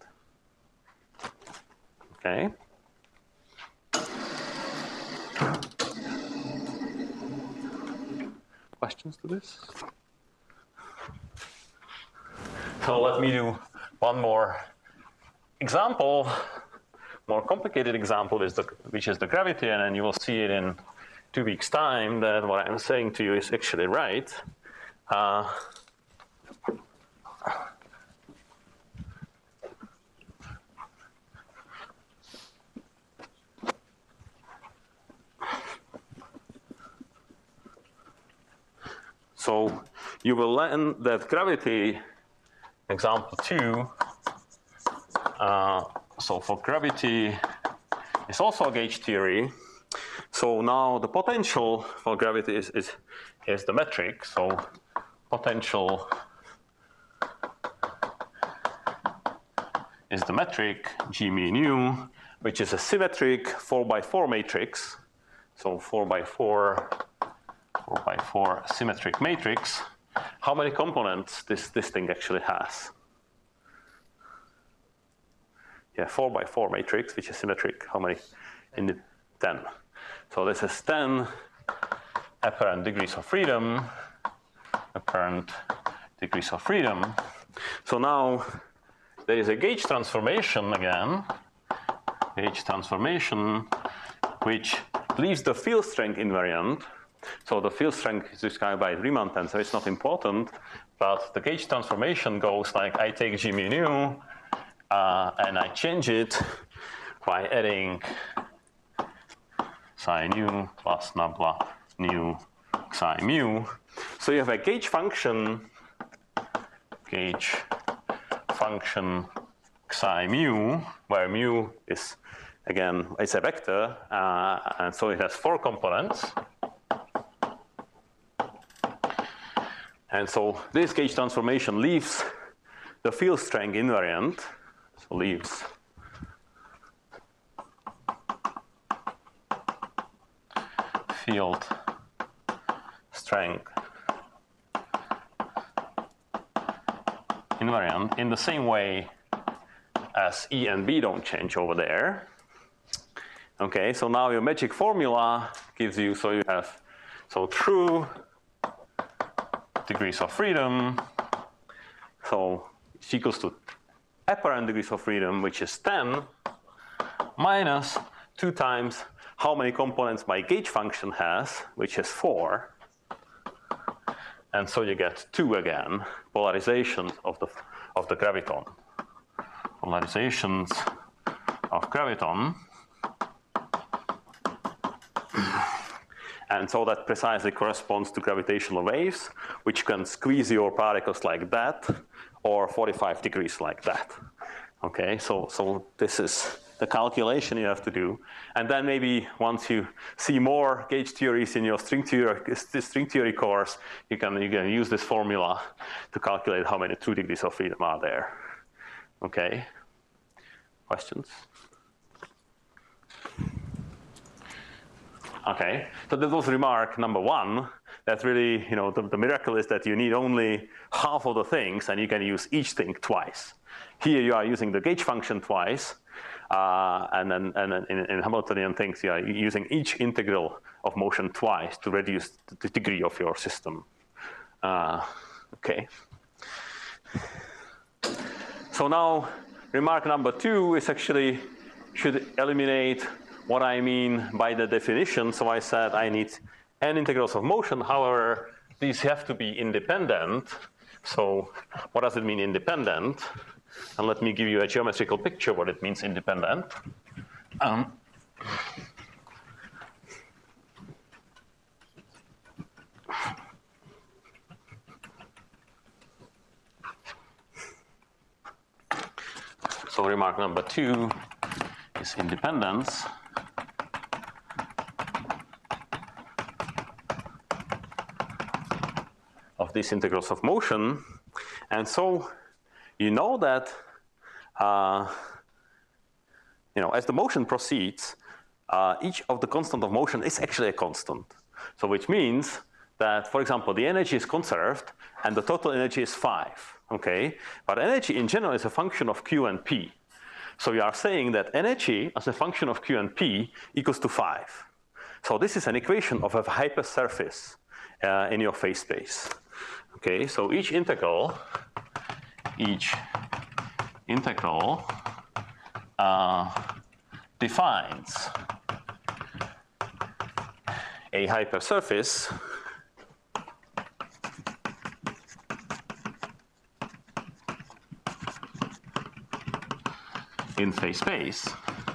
Okay. Questions to this? So let me do one more example, more complicated example, which is the gravity, and then you will see it in 2 weeks' time that what I'm saying to you is actually right. So you will learn that gravity, example 2, so for gravity, it's also a gauge theory. So now the potential for gravity is the metric. So potential is the metric G mu nu, which is a symmetric 4x4 matrix. So 4x4 symmetric matrix. How many components this thing actually has? Yeah, 4x4 matrix, which is symmetric. How many? In the 10. So this is 10 apparent degrees of freedom. Apparent degrees of freedom. So now there is a gauge transformation again. Gauge transformation, which leaves the field strength invariant. So the field strength is described by Riemann tensor. It's not important, but the gauge transformation goes like I take G mu nu and I change it by adding psi nu plus nabla nu psi mu. So you have a gauge function psi mu, where mu is, again, it's a vector, and so it has 4 components. And so this gauge transformation leaves the field strength invariant, so leaves field strength invariant in the same way as E and B don't change over there. Okay, so now your magic formula gives you, so you have, so true degrees of freedom, so it's equals to apparent degrees of freedom, which is 10, minus 2 times how many components my gauge function has, which is 4. And so you get 2 again, polarizations of the graviton. Polarizations of graviton. And so that precisely corresponds to gravitational waves, which can squeeze your particles like that, or 45 degrees like that. Okay, so this is the calculation you have to do. And then maybe once you see more gauge theories in your string theory course, you can use this formula to calculate how many true degrees of freedom are there. Okay, questions? Okay, so that was remark number 1. That really, the miracle is that you need only half of the things, and you can use each thing twice. Here you are using the gauge function twice, and then in Hamiltonian things you are using each integral of motion twice to reduce the degree of your system. Okay. So now remark number 2 is actually should eliminate what I mean by the definition. So I said I need n integrals of motion. However, these have to be independent. So what does it mean independent? And let me give you a geometrical picture what it means independent. So remark number 2 is independence. Of these integrals of motion. And so you know that as the motion proceeds, each of the constant of motion is actually a constant. So which means that, for example, the energy is conserved and the total energy is 5. Okay, but energy in general is a function of Q and P. So we are saying that energy as a function of Q and P equals to 5. So this is an equation of a hypersurface in your phase space. Okay, so each integral defines a hypersurface in phase space.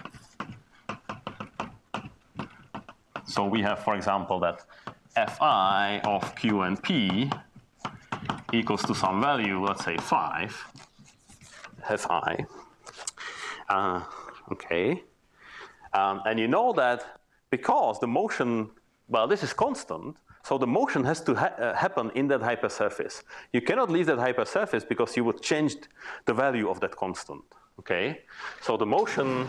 So we have, for example, that Fi of Q and P equals to some value, let's say 5, Fi. Okay. And you know that because the motion, well, this is constant, so the motion has to happen in that hypersurface. You cannot leave that hypersurface because you would change the value of that constant. Okay? So the motion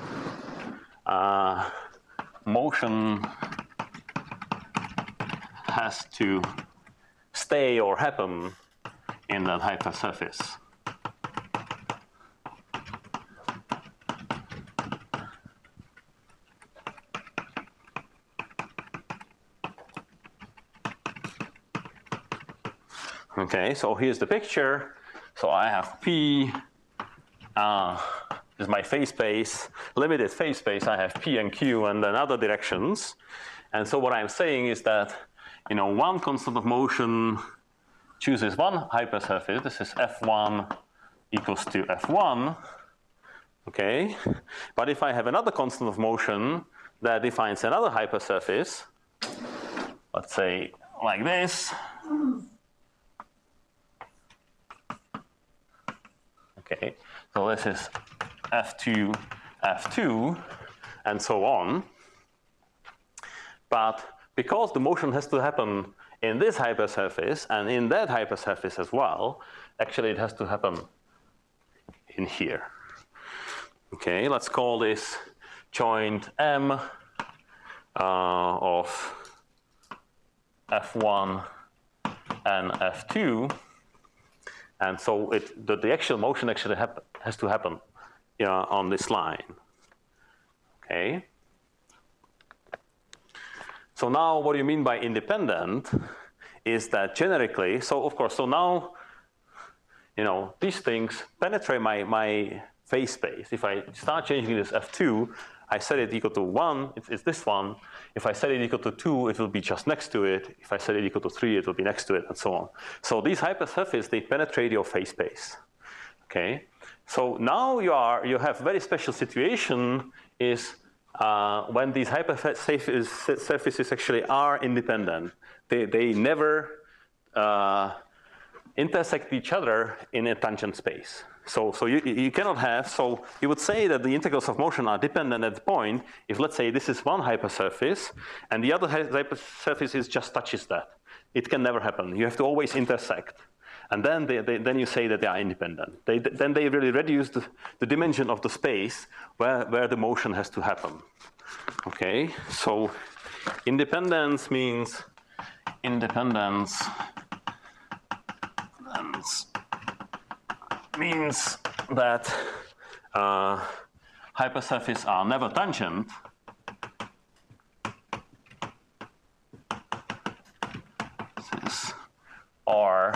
has to stay or happen in that hypersurface. Okay, so here's the picture. So I have P, this is my phase space, limited phase space. I have P and Q and then other directions. And so what I'm saying is that, one constant of motion chooses one hypersurface. This is F1 equals to F1. Okay, but if I have another constant of motion that defines another hypersurface, let's say like this. Okay, so this is F2, F2, and so on. But because the motion has to happen in this hypersurface and in that hypersurface as well, actually it has to happen in here. Okay, let's call this joint M of F1 and F2. And so the actual motion actually has to happen on this line. Okay. So now what do you mean by independent is that generically, so of course, so now, these things penetrate my phase space. If I start changing this F2, I set it equal to 1, it's this one. If I set it equal to 2, it will be just next to it. If I set it equal to 3, it will be next to it, and so on. So these hypersurfaces, they penetrate your phase space. Okay? So now you have very special situation is when these hypersurfaces actually are independent. They never intersect each other in a tangent space. So you cannot have, so you would say that the integrals of motion are dependent at the point if, let's say, this is one hypersurface and the other hypersurface just touches that. It can never happen. You have to always intersect. And then then you say that they are independent. Then they really reduce the dimension of the space where the motion has to happen. Okay, so independence means means that hypersurfaces are never tangent. Or,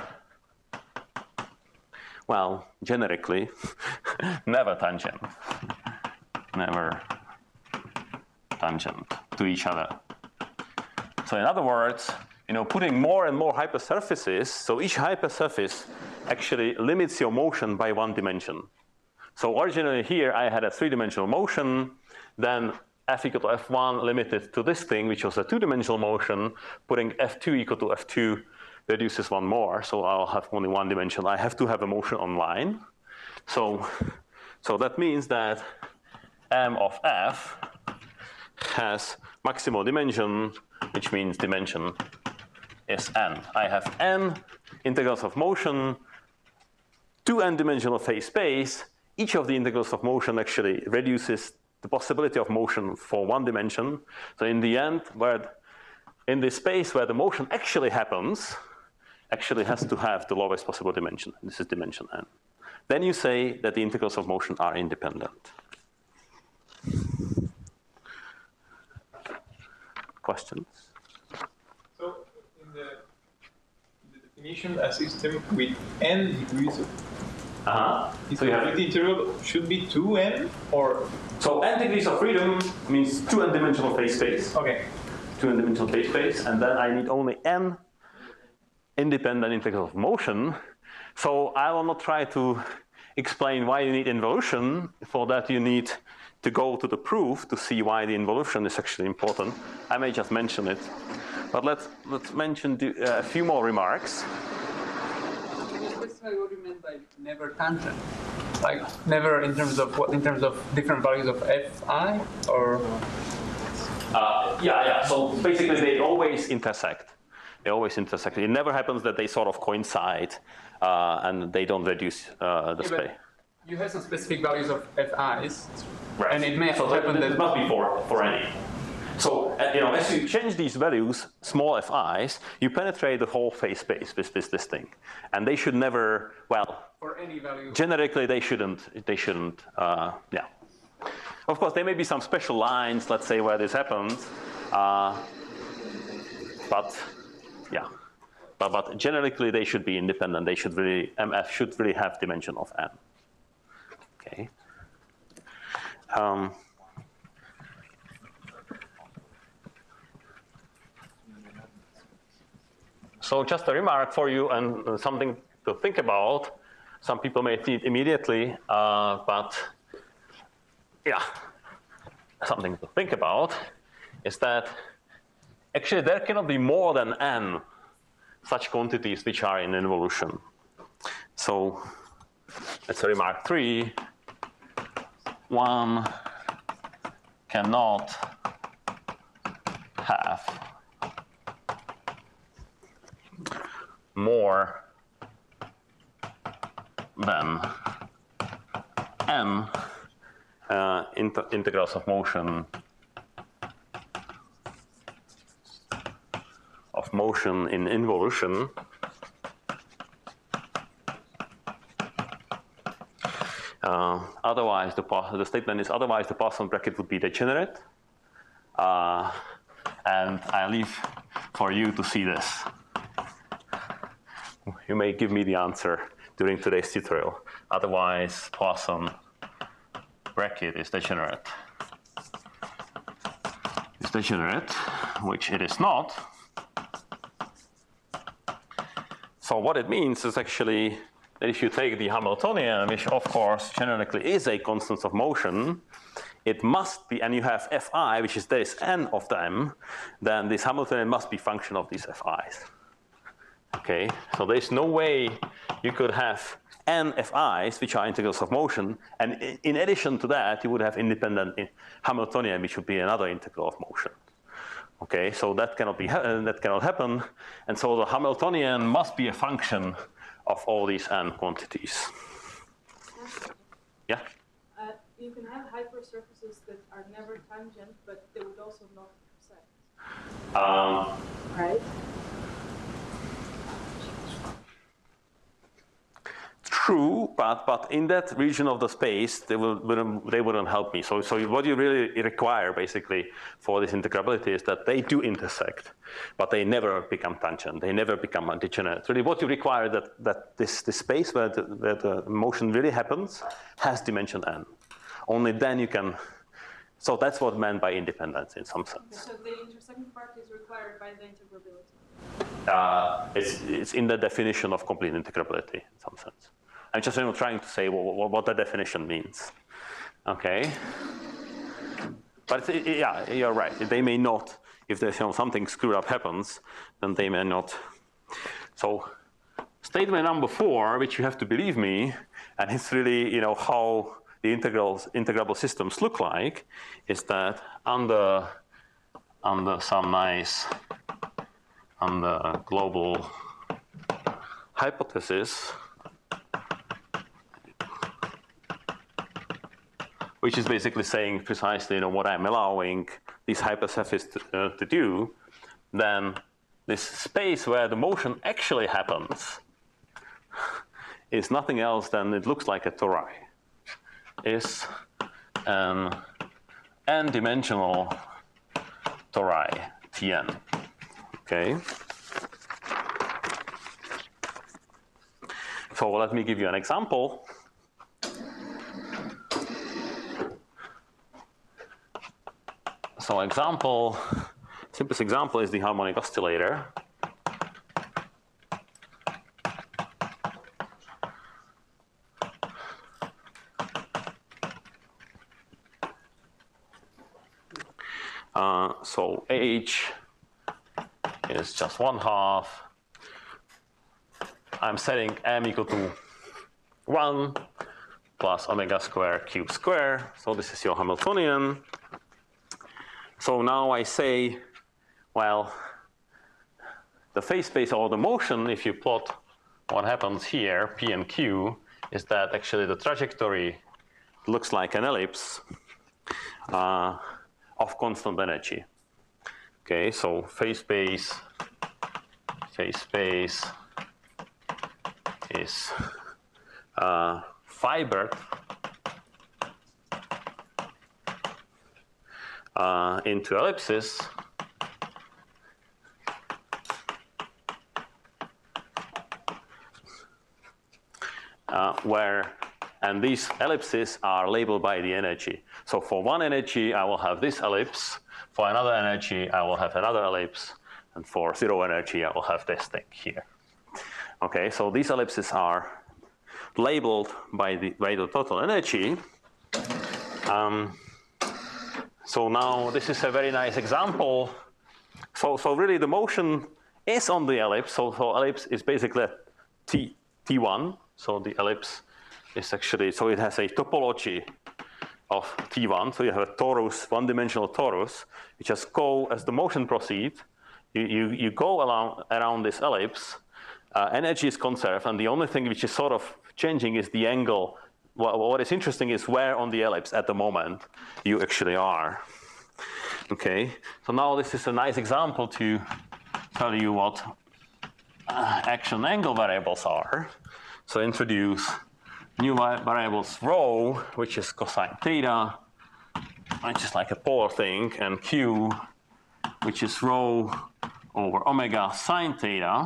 well, generically, never tangent. Never tangent to each other. So in other words, putting more and more hypersurfaces, so each hypersurface actually limits your motion by one dimension. So originally here I had a three-dimensional motion, then F equal to F1 limited to this thing, which was a two-dimensional motion. Putting F2 equal to F2 reduces one more, so I'll have only one dimension. I have to have a motion on line. So that means that M of F has maximal dimension, which means dimension is n. I have n integrals of motion, 2n dimensional phase space. Each of the integrals of motion actually reduces the possibility of motion for one dimension. So in the end, in this space where the motion actually happens, actually has to have the lowest possible dimension. This is dimension n. Then you say that the integrals of motion are independent. Questions? So in the definition, a system with n degrees of So you have the interval should be 2n or so n degrees of freedom means 2n dimensional phase space. okay. 2n dimensional phase space, and then I need only n independent integrals of motion. So I will not try to explain why you need involution. For that you need to go to the proof to see why the involution is actually important. I may just mention it, but let's mention a few more remarks. Can you specify what you meant by never tangent? Like never in terms of what? In terms of different values of Fi, or? Yeah. So basically, they always intersect. They always intersect. It never happens that they sort of coincide and they don't reduce the space. You have some specific values of Fi's, Right. and it may so happen that must be for any. So as you change these values, small Fi's, you penetrate the whole phase space with this thing, and they should never. Well, for any value. Generically, they shouldn't. Yeah. Of course, there may be some special lines, let's say, where this happens, but yeah. But generically, they should be independent. They should really MF should really have dimension of n. Okay. So just a remark for you and something to think about. Some people may see it immediately, but yeah, something to think about is that actually there cannot be more than n such quantities which are in involution. So that's a remark 3. One cannot have more than n integrals of motion in involution, otherwise the statement is otherwise the Poisson bracket would be degenerate, and I leave for you to see this. You may give me the answer during today's tutorial. Otherwise, Poisson bracket is degenerate. It's degenerate, which it is not. So what it means is actually that if you take the Hamiltonian, which of course generically is a constant of motion, it must be, and you have Fi, which is this n of the m, then this Hamiltonian must be function of these Fi's. Okay, so there's no way you could have n Fi's, which are integrals of motion, and in addition to that, you would have independent Hamiltonian, which would be another integral of motion. Okay, so that cannot happen, and so the Hamiltonian must be a function of all these n quantities. Yeah? You can have hypersurfaces that are never tangent, but they would also not intersect. Right? True, but in that region of the space, they wouldn't help me. So what you really require, basically, for this integrability is that they do intersect, but they never become tangent. They never become degenerate. Really, what you require that this space where the motion really happens has dimension n. Only then you can. So that's what meant by independence in some sense. Okay, so the intersecting part is required by the integrability. It's in the definition of complete integrability in some sense. I'm just trying to say what the definition means. Okay, but yeah, you're right. They may not, if there's something screwed up happens, then they may not. So statement number 4, which you have to believe me, and it's really how the integrable systems look like, is that under some nice global hypothesis, which is basically saying precisely what I'm allowing these hypersurfaces to do, then this space where the motion actually happens is nothing else than it looks like a tori. Is an n-dimensional tori, Tn. Okay. So let me give you an example. So simplest example is the harmonic oscillator. So H is just 1/2. I'm setting m equal to 1 plus omega square cube square. So this is your Hamiltonian. So now I say, well, the phase space or the motion, if you plot what happens here, P and Q, is that actually the trajectory looks like an ellipse of constant energy. Okay, so phase space is fibered into ellipses and these ellipses are labeled by the energy. So for one energy, I will have this ellipse. For another energy, I will have another ellipse. And for 0 energy, I will have this thing here. Okay, so these ellipses are labeled by the total energy. So now this is a very nice example. So really the motion is on the ellipse. So ellipse is basically T1. So the ellipse is actually, so it has a topology of T1. So you have a torus, one-dimensional torus. You just go, as the motion proceeds, you go around this ellipse, energy is conserved, and the only thing which is sort of changing is the angle. What is interesting is where on the ellipse at the moment you actually are. Okay, so now this is a nice example to tell you what action angle variables are. So introduce new variables rho, which is cosine theta, which is like a polar thing, and q, which is rho over omega sine theta.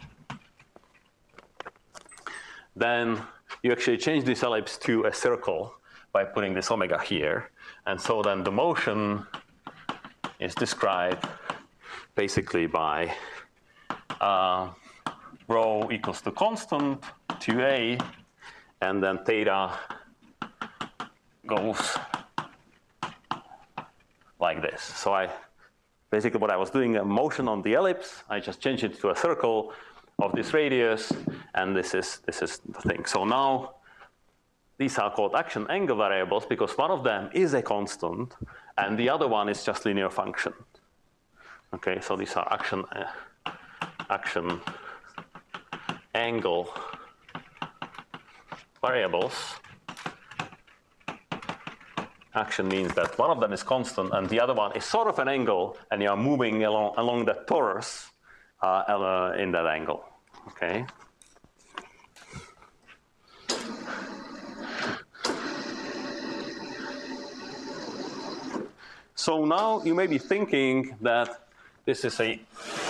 Then you actually change this ellipse to a circle by putting this omega here. And so then the motion is described basically by rho equals to constant, 2a, and then theta goes like this. So basically what I was doing, a motion on the ellipse, I just changed it to a circle of this radius, and this is the thing. So now these are called action angle variables because one of them is a constant and the other one is just linear function. Okay, so these are action angle variables. Action means that one of them is constant and the other one is sort of an angle, and you are moving along that torus in that angle. Okay. So now you may be thinking that this is a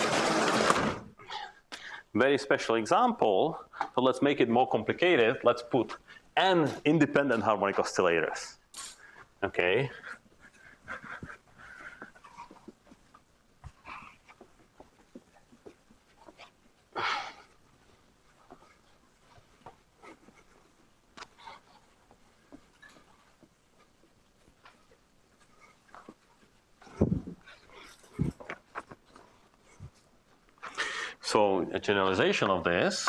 very special example, so let's make it more complicated. Let's put n independent harmonic oscillators. Okay. So a generalization of this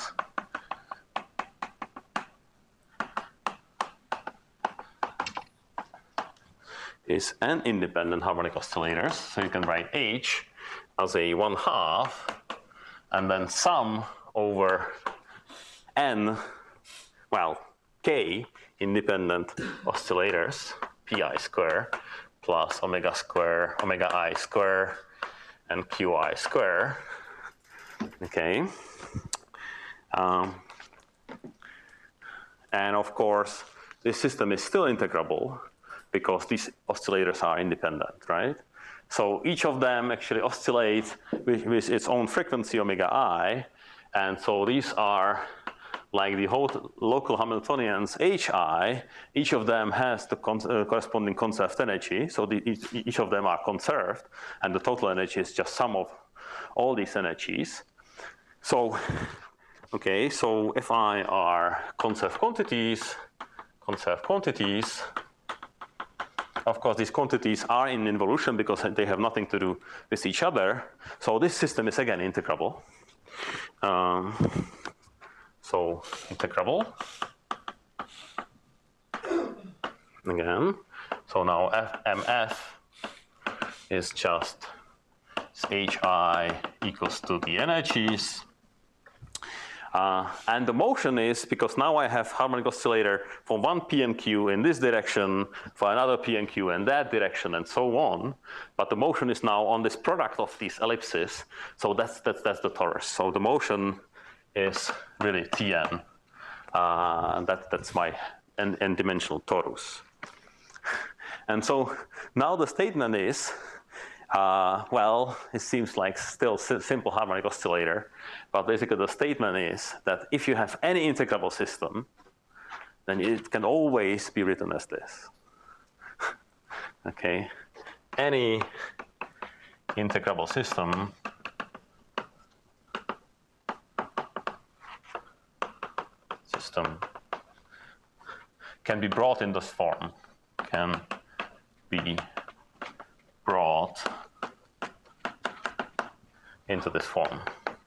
is n independent harmonic oscillators. So you can write H as a 1/2 and then sum over n, well, k independent oscillators, pi square plus omega square, omega I square, and qi square. Okay. And of course, this system is still integrable because these oscillators are independent, right? So each of them actually oscillates with its own frequency omega I, and so these are like the whole local Hamiltonians hi. Each of them has the corresponding conserved energy, so each of them are conserved, and the total energy is just sum of all these energies. So, okay, so Fi are conserved quantities, of course these quantities are in involution because they have nothing to do with each other. So this system is again integrable. So integrable again. So now MF is just Hi equals to the energies. And the motion is, because now I have harmonic oscillator for one P and Q in this direction, for another P and Q in that direction, and so on. But the motion is now on this product of these ellipses. So that's the torus. So the motion is really Tn. That's my n-dimensional torus. And so now the statement is, well, it seems like still simple harmonic oscillator, but basically the statement is that if you have any integrable system, then it can always be written as this. Okay, any integrable system can be brought in this form, can be brought into this form.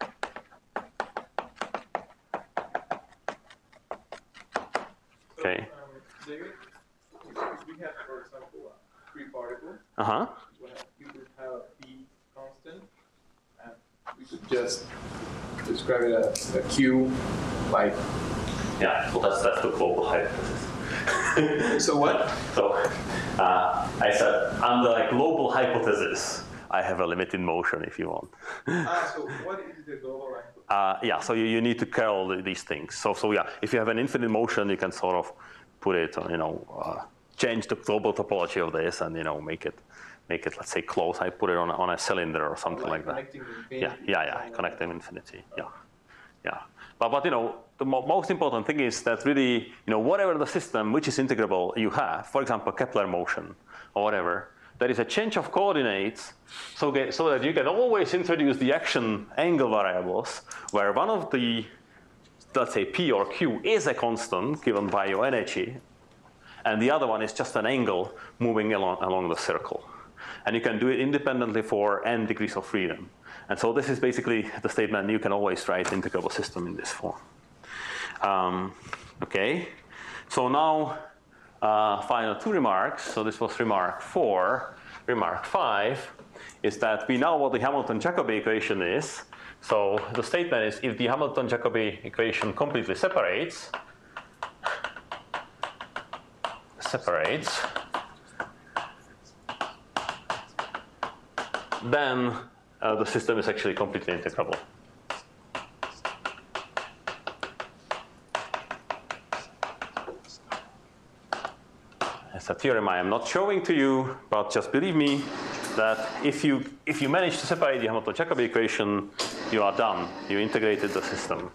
Okay. David, if we have, for example, three particles, Uh-huh. we would have a P constant, and we could just describe it as a queue, like. Yeah, so that's the global hypothesis. So what? So I said under like global hypothesis, I have a limited motion if you want. So what is the global hypothesis? Yeah, so you need to curl these things. So yeah, if you have an infinite motion, you can sort of put it, change the global topology of this, and make it, let's say, close. I put it on a cylinder or something like that. Connecting Yeah, connecting infinity. Yeah. But the most important thing is that really, whatever the system which is integrable you have, for example, Kepler motion or whatever, there is a change of coordinates so that you can always introduce the action angle variables where one of the, let's say, P or Q is a constant given by your energy, and the other one is just an angle moving along the circle. And you can do it independently for n degrees of freedom. And so this is basically the statement: you can always write integrable system in this form. Okay, so now final two remarks. So this was remark 4. Remark 5 is that we know what the Hamilton-Jacobi equation is. So the statement is if the Hamilton-Jacobi equation completely separates, then the system is actually completely integrable. It's a theorem I am not showing to you, but just believe me that if you manage to separate the Hamilton-Jacobi equation, you are done. You integrated the system.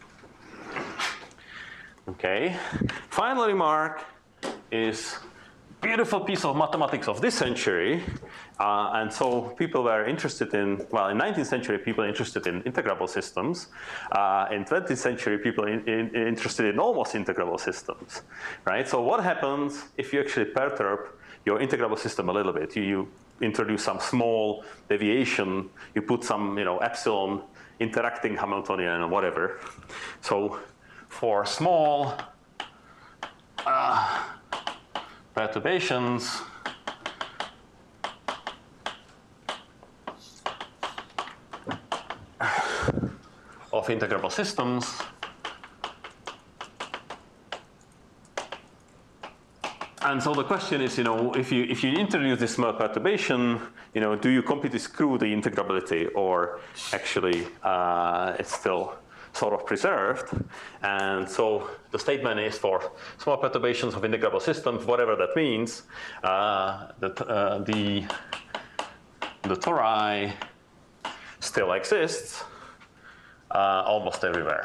Okay. Final remark is beautiful piece of mathematics of this century. And so people were interested in, well, in 19th century, people interested in integrable systems. In 20th century, people interested in almost integrable systems, right? So what happens if you actually perturb your integrable system a little bit? You introduce some small deviation, you put some, epsilon interacting Hamiltonian or whatever. So for small perturbations, of integrable systems, and so the question is, if you introduce this small perturbation, do you completely screw the integrability, or actually it's still sort of preserved? And so the statement is for small perturbations of integrable systems, whatever that means, the tori still exists almost everywhere.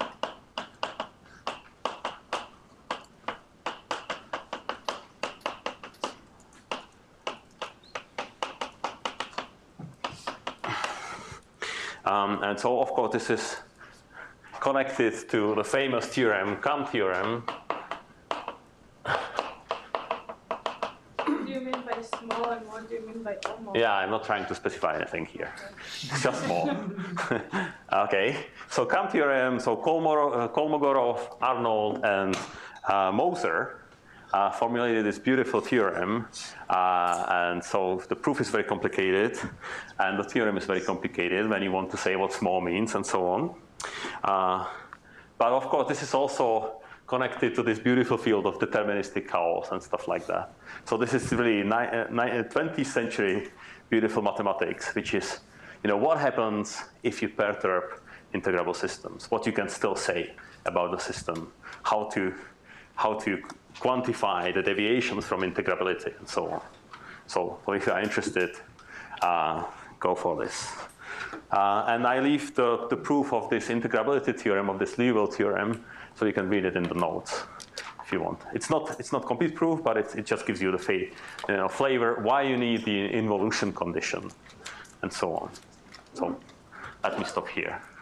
And so, of course, this is connected to the famous theorem, Kam theorem. What do you mean by small and what do you mean by almost? Yeah, I'm not trying to specify anything here. It's just small. Okay, so Kam theorem, so Kolmogorov, Arnold, and Moser formulated this beautiful theorem. And so the proof is very complicated, and the theorem is very complicated when you want to say what small means and so on. But of course, this is also connected to this beautiful field of deterministic chaos and stuff like that. So this is really 20th century beautiful mathematics, which is, what happens if you perturb integrable systems, what you can still say about the system, how to quantify the deviations from integrability and so on. So if you are interested, go for this. And I leave the proof of this integrability theorem, of this Liouville theorem, so you can read it in the notes if you want. It's not complete proof, but it just gives you the flavor why you need the involution condition and so on. So let me stop here.